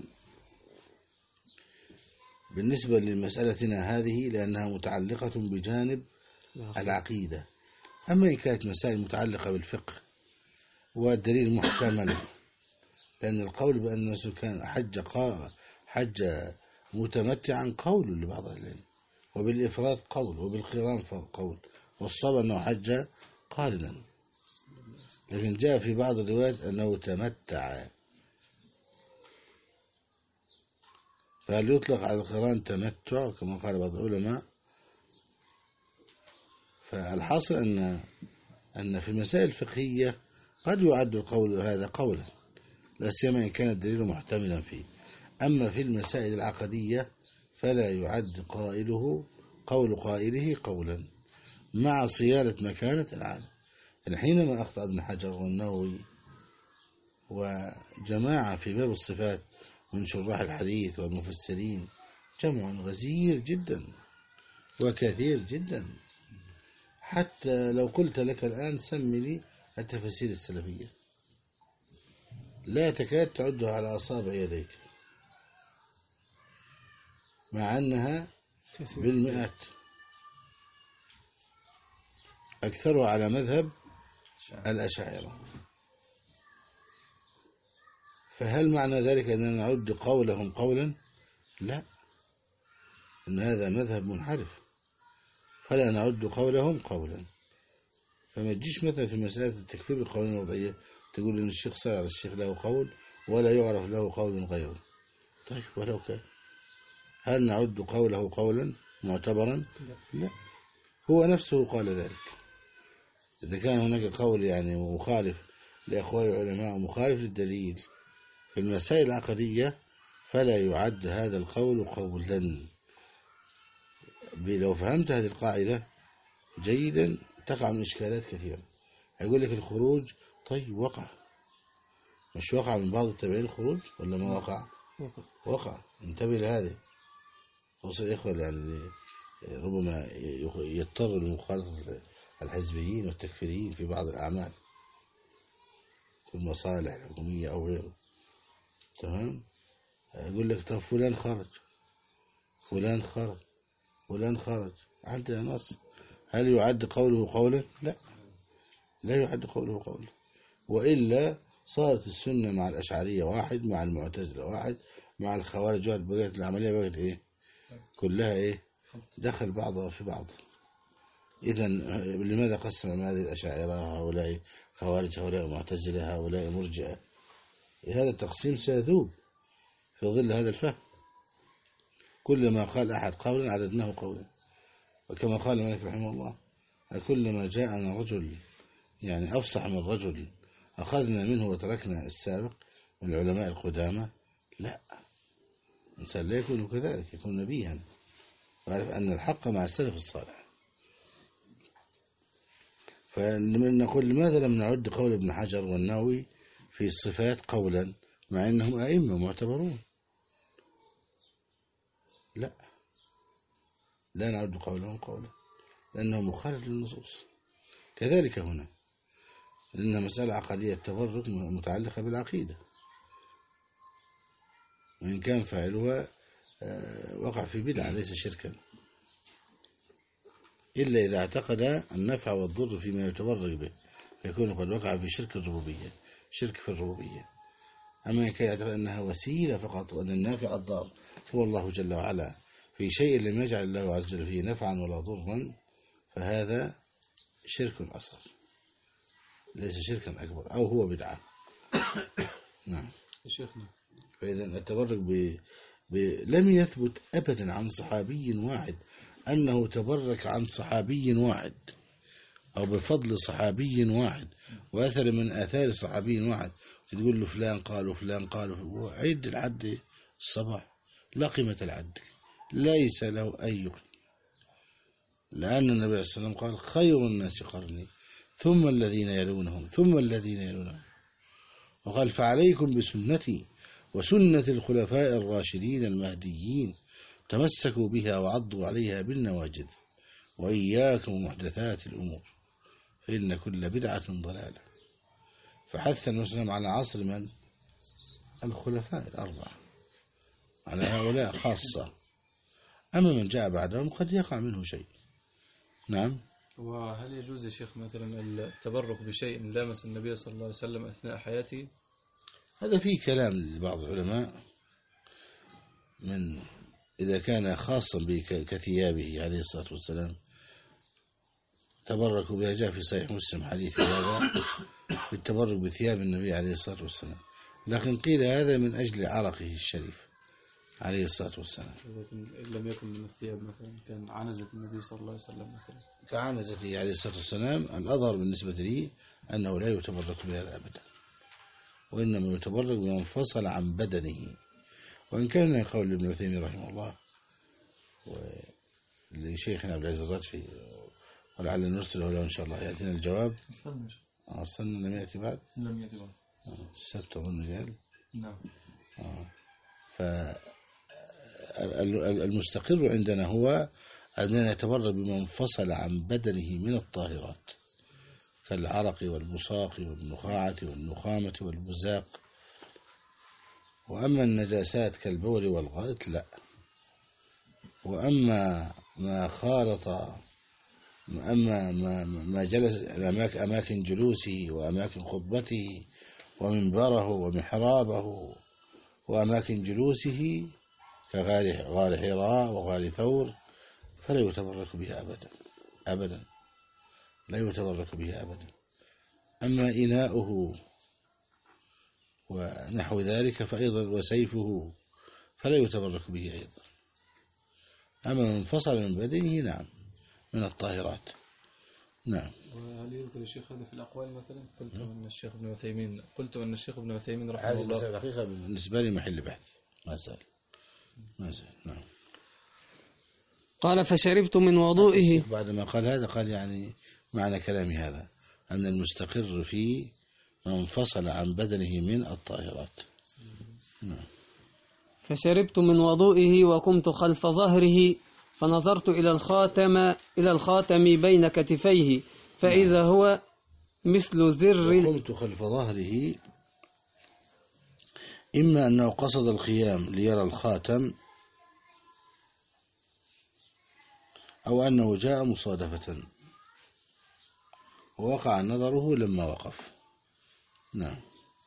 بالنسبة لمسألتنا هذه لأنها متعلقة بجانب العقيدة. أما إن كانت مسائل متعلقة بالفقه والدليل محتمل، لأن القول بأن كان حج متمتعا قول لبعض أهل العلم، وبالإفراد قول، وبالقران قول، والصواب أنه حج قارنا. لكن جاء في بعض الروايات أنه تمتع، فهل يطلق على القران تمتع كما قال بعض العلماء؟ فالحاصل أن في المسائل الفقهية قد يعد القول هذا قولا، لا سيما إن كان الدليل محتملا فيه. أما في المسائل العقدية فلا يعد قول قائله قولا، مع صيانة مكانة العالم. يعني حينما أخطأ ابن حجر والنووي وجماعة في باب الصفات من شراح الحديث والمفسرين، جمع غزير جدا وكثير جدا، حتى لو قلت لك الآن سمي لي التفاسير السلفية لا تكاد تعدها على أصابع يديك، مع أنها بالمئات، أكثرها على مذهب الأشاعرة. فهل معنى ذلك أننا نعد قولهم قولا؟ لا، إن هذا مذهب منحرف، فلا نعد قولهم قولا. فما تجيش مثلا في مسألة التكفير بالقوانين الوضعية تقول إن الشيخ صار على الشيخ له قول ولا يعرف له قول غيره. طيب ولو كان، هل نعد قوله قولا معتبرا؟ لا، هو نفسه قال ذلك. إذا كان هناك قول يعني مخالف لأقوال العلماء ومخالف للدليل في المسائل العقدية فلا يعد هذا القول قولا. لو فهمت هذه القاعدة جيدا تقع من إشكالات كثيرة. يقول لك الخروج طيب وقع، مش وقع من بعض التابعين الخروج ولا ما وقع؟ وقع. انتبه لهذه، خصوصا الإخوة يعني ربما يضطر لمخالطة الحزبيين والتكفيريين في بعض الأعمال في المصالح الحكومية أو غيره. تمام. يقول لك طب فلان خرج، فلان خرج، فلان خرج، عندنا نص. هل يعد قوله قولا؟ لا، لا يعد قوله قولا. وإلا صارت السنة مع الأشعرية واحد، مع المعتزلة واحد، مع الخوارج واحد، بقت العملية بقت إيه؟ كلها إيه؟ دخل بعضها في بعض. إذن لماذا قسم هذه الأشاعرة؟ هؤلاء خوارج، هؤلاء معتزلة، هؤلاء مرجئة. هذا التقسيم سيذوب في ظل هذا الفهم. كلما قال أحد قولا عددناه قولا، وكما قال مالك رحمه الله: كلما جاءنا رجل يعني أفصح من رجل أخذنا منه وتركنا السابق من العلماء القدامى. لا، إنسان لا يكون كذلك، يكون نبيا ويعرف أن الحق مع السلف الصالح. فنقول لماذا لم نعد قول ابن حجر والنووي في الصفات قولا مع أنهم أئمة معتبرون؟ لا، لا نعد قولهم قولا لأنه مخالف للنصوص. كذلك هنا، لأن مسألة عقدية التبرك متعلقة بالعقيدة، وإن كان فاعلها وقع في بدعة ليس شركا، إلا إذا اعتقد النفع والضر فيما يتبرك به فيكون قد وقع في شرك الربوبية، شرك في الربوبية. أما إن كان يعتقد أنها وسيلة فقط، وأن النافع الضار هو الله جل وعلا في شيء لم يجعل الله عز وجل فيه نفعا ولا ضرا، فهذا شرك أصغر ليس شركا أكبر، أو هو بدعة. نعم شيخنا. فإذا التبرك لم يثبت أبدا عن صحابي واحد أنه تبرك عن صحابي واحد أو بفضل صحابي واحد وأثر من آثار صحابي واحد. تقول له فلان قال وفلان قال وعد العد الصباح، لا قيمة العد، ليس له أي قيمة، لأن النبي عليه الصلاة والسلام قال: خير الناس قرني ثم الذين يلونهم ثم الذين يلونهم، وقال: فعليكم بسنتي وسنة الخلفاء الراشدين المهديين، تمسكوا بها وعضوا عليها بالنواجذ، وإياكم محدثات الأمور فإن كل بدعة ضلالة. فحث المسلم على عصر من؟ الخلفاء الأربعة، على هؤلاء خاصة. أما من جاء بعدهم قد يقع منه شيء. نعم. وهل يجوز يا شيخ مثلا التبرك بشيء لامس النبي صلى الله عليه وسلم أثناء حياته؟ هذا فيه كلام لبعض العلماء، من إذا كان خاصا كثيابه عليه الصلاة والسلام تبركوا بها. جاء في صحيح مسلم حديث هذا في التبرك بثياب النبي عليه الصلاة والسلام، لكن قيل هذا من أجل عرقه الشريف عليه الصلاة والسلام. لم يكن من الثياب مثلا، كان عنزة النبي صلى الله عليه وسلم مثلا كعنزته عليه الصلاة والسلام. الأظهر بالنسبة لي أنه لا يتبرك بهذا أبدا، وإنما يتبرك بما انفصل عن بدنه. وإن كان قول ابن عثيمين رحمه الله ولشيخنا عبد العزيز الرجحي، ولعل نرسله له إن شاء الله يأتينا الجواب. أرسلنا لم يأتي بعد؟ لم يأتي بعد. السبت أظن قال. نعم. فالمستقر عندنا هو أننا نتبرك بما انفصل عن بدنه من الطاهرات كالعرق والبصاق والنخاعة والنخامة والبزاق. وأما النجاسات كالبول والغائط لا. وأما ما خالط، أما ما جلس أماكن جلوسه وأماكن خطبته ومنبره ومحرابه وأماكن جلوسه كغار حراء وغار ثور فلا يتبرك بها أبدا أبدا، لا يتبرك بها أبدا. أما إناؤه ونحو ذلك فأيضا وسيفه فلا يتبرك به أيضا. أما من انفصل من بدنه نعم من الطاهرات. نعم. وهل يمكن الشيخ هذا في الأقوال مثلا؟ قلت أن الشيخ ابن عثيمين رحمه هذه الله. المسألة الحقيقة بالنسبة لي محل بحث، ما زال. نعم. قال فشربت من وضوئه. بعد ما قال هذا قال يعني معنى كلامي هذا أن المستقر فيه ما انفصل عن بدنه من الطاهرات. نعم. فشربت من وضوئه وقمت خلف ظهره فنظرت إلى الخاتم بين كتفيه فإذا هو مثل زر. قمت خلف ظهره، إما أنه قصد القيام ليرى الخاتم، أو أنه جاء مصادفة ووقع نظره لما وقف. نعم.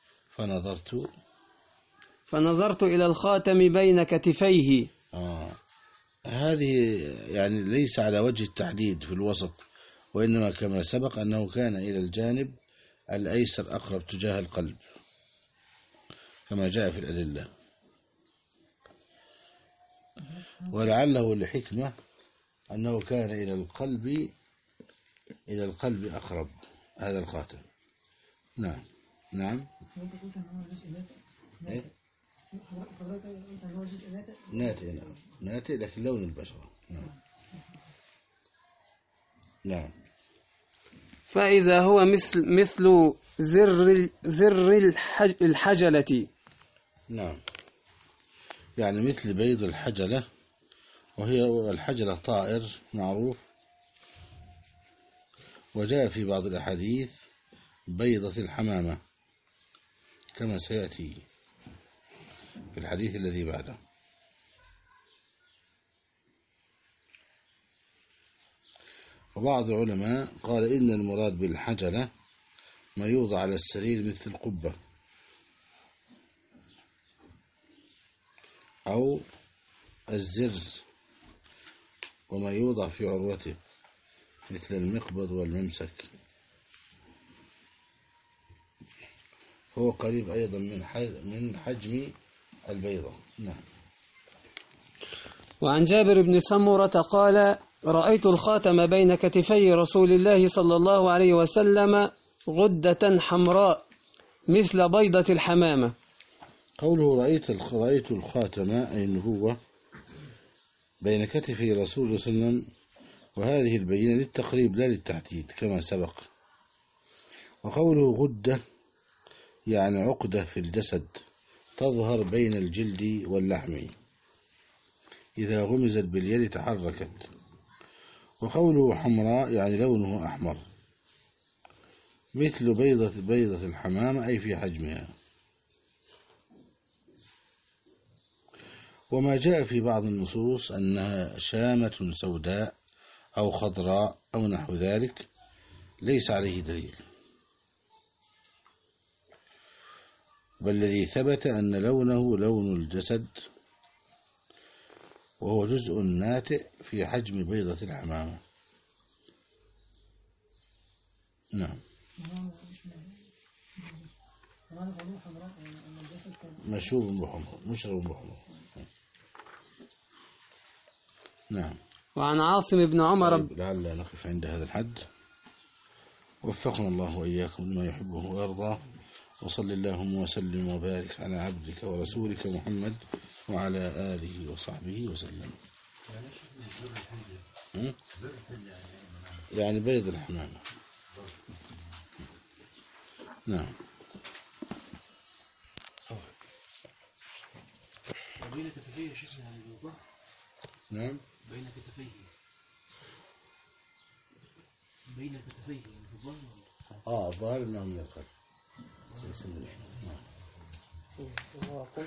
فنظرت إلى الخاتم بين كتفيه. هذه يعني ليس على وجه التحديد في الوسط، وإنما كما سبق أنه كان إلى الجانب الأيسر أقرب تجاه القلب كما جاء في الأدلة، ولعله لحكمة أنه كان إلى القلب أقرب هذا الخاتم. نعم. ناتئ لكن لون البشرة. نعم. فإذا هو مثل زر الحجلة. نعم، يعني مثل بيض الحجلة، وهي الحجلة طائر معروف، وجاء في بعض الأحاديث بيضة الحمامة كما سيأتي في الحديث الذي بعده. وبعض العلماء قال إن المراد بالحجلة ما يوضع على السرير مثل القبة أو الزر، وما يوضع في عروته مثل المقبض والممسك، فهو قريب أيضا من حجم البيضة. نعم. وعن جابر بن سمرة قال رأيت الخاتم بين كتفي رسول الله صلى الله عليه وسلم غدة حمراء مثل بيضة الحمامة. قوله رأيت الخاتم أي النبوة بين كتفي رسول الله صلى الله عليه وسلم، وهذه البينة للتقريب لا للتحديد كما سبق. وقوله غدة يعني عقدة في الجسد تظهر بين الجلد واللحم، إذا غمزت باليد تحركت. وقوله حمراء يعني لونه أحمر مثل بيضة الحمامة أي في حجمها. وما جاء في بعض النصوص أنها شامة سوداء أو خضراء أو نحو ذلك ليس عليه دليل، بل الذي ثبت أن لونه لون الجسد، وهو جزء ناتئ في حجم بيضة الحمامة. نعم. مشروب بحمر. نعم. وعن عاصم بن عمر. لعل نقف عند هذا الحد. وفقنا الله وإياكم لما يحبه ويرضى، وصل اللهم وسلم وبارك على عبدك ورسولك محمد وعلى آله وصحبه وسلم. يعني بيض الحمامة. نعم. بين كتفيه شيء يعني الظهر. نعم. بين كتفيه في الظهر. الظهر انه من القلب.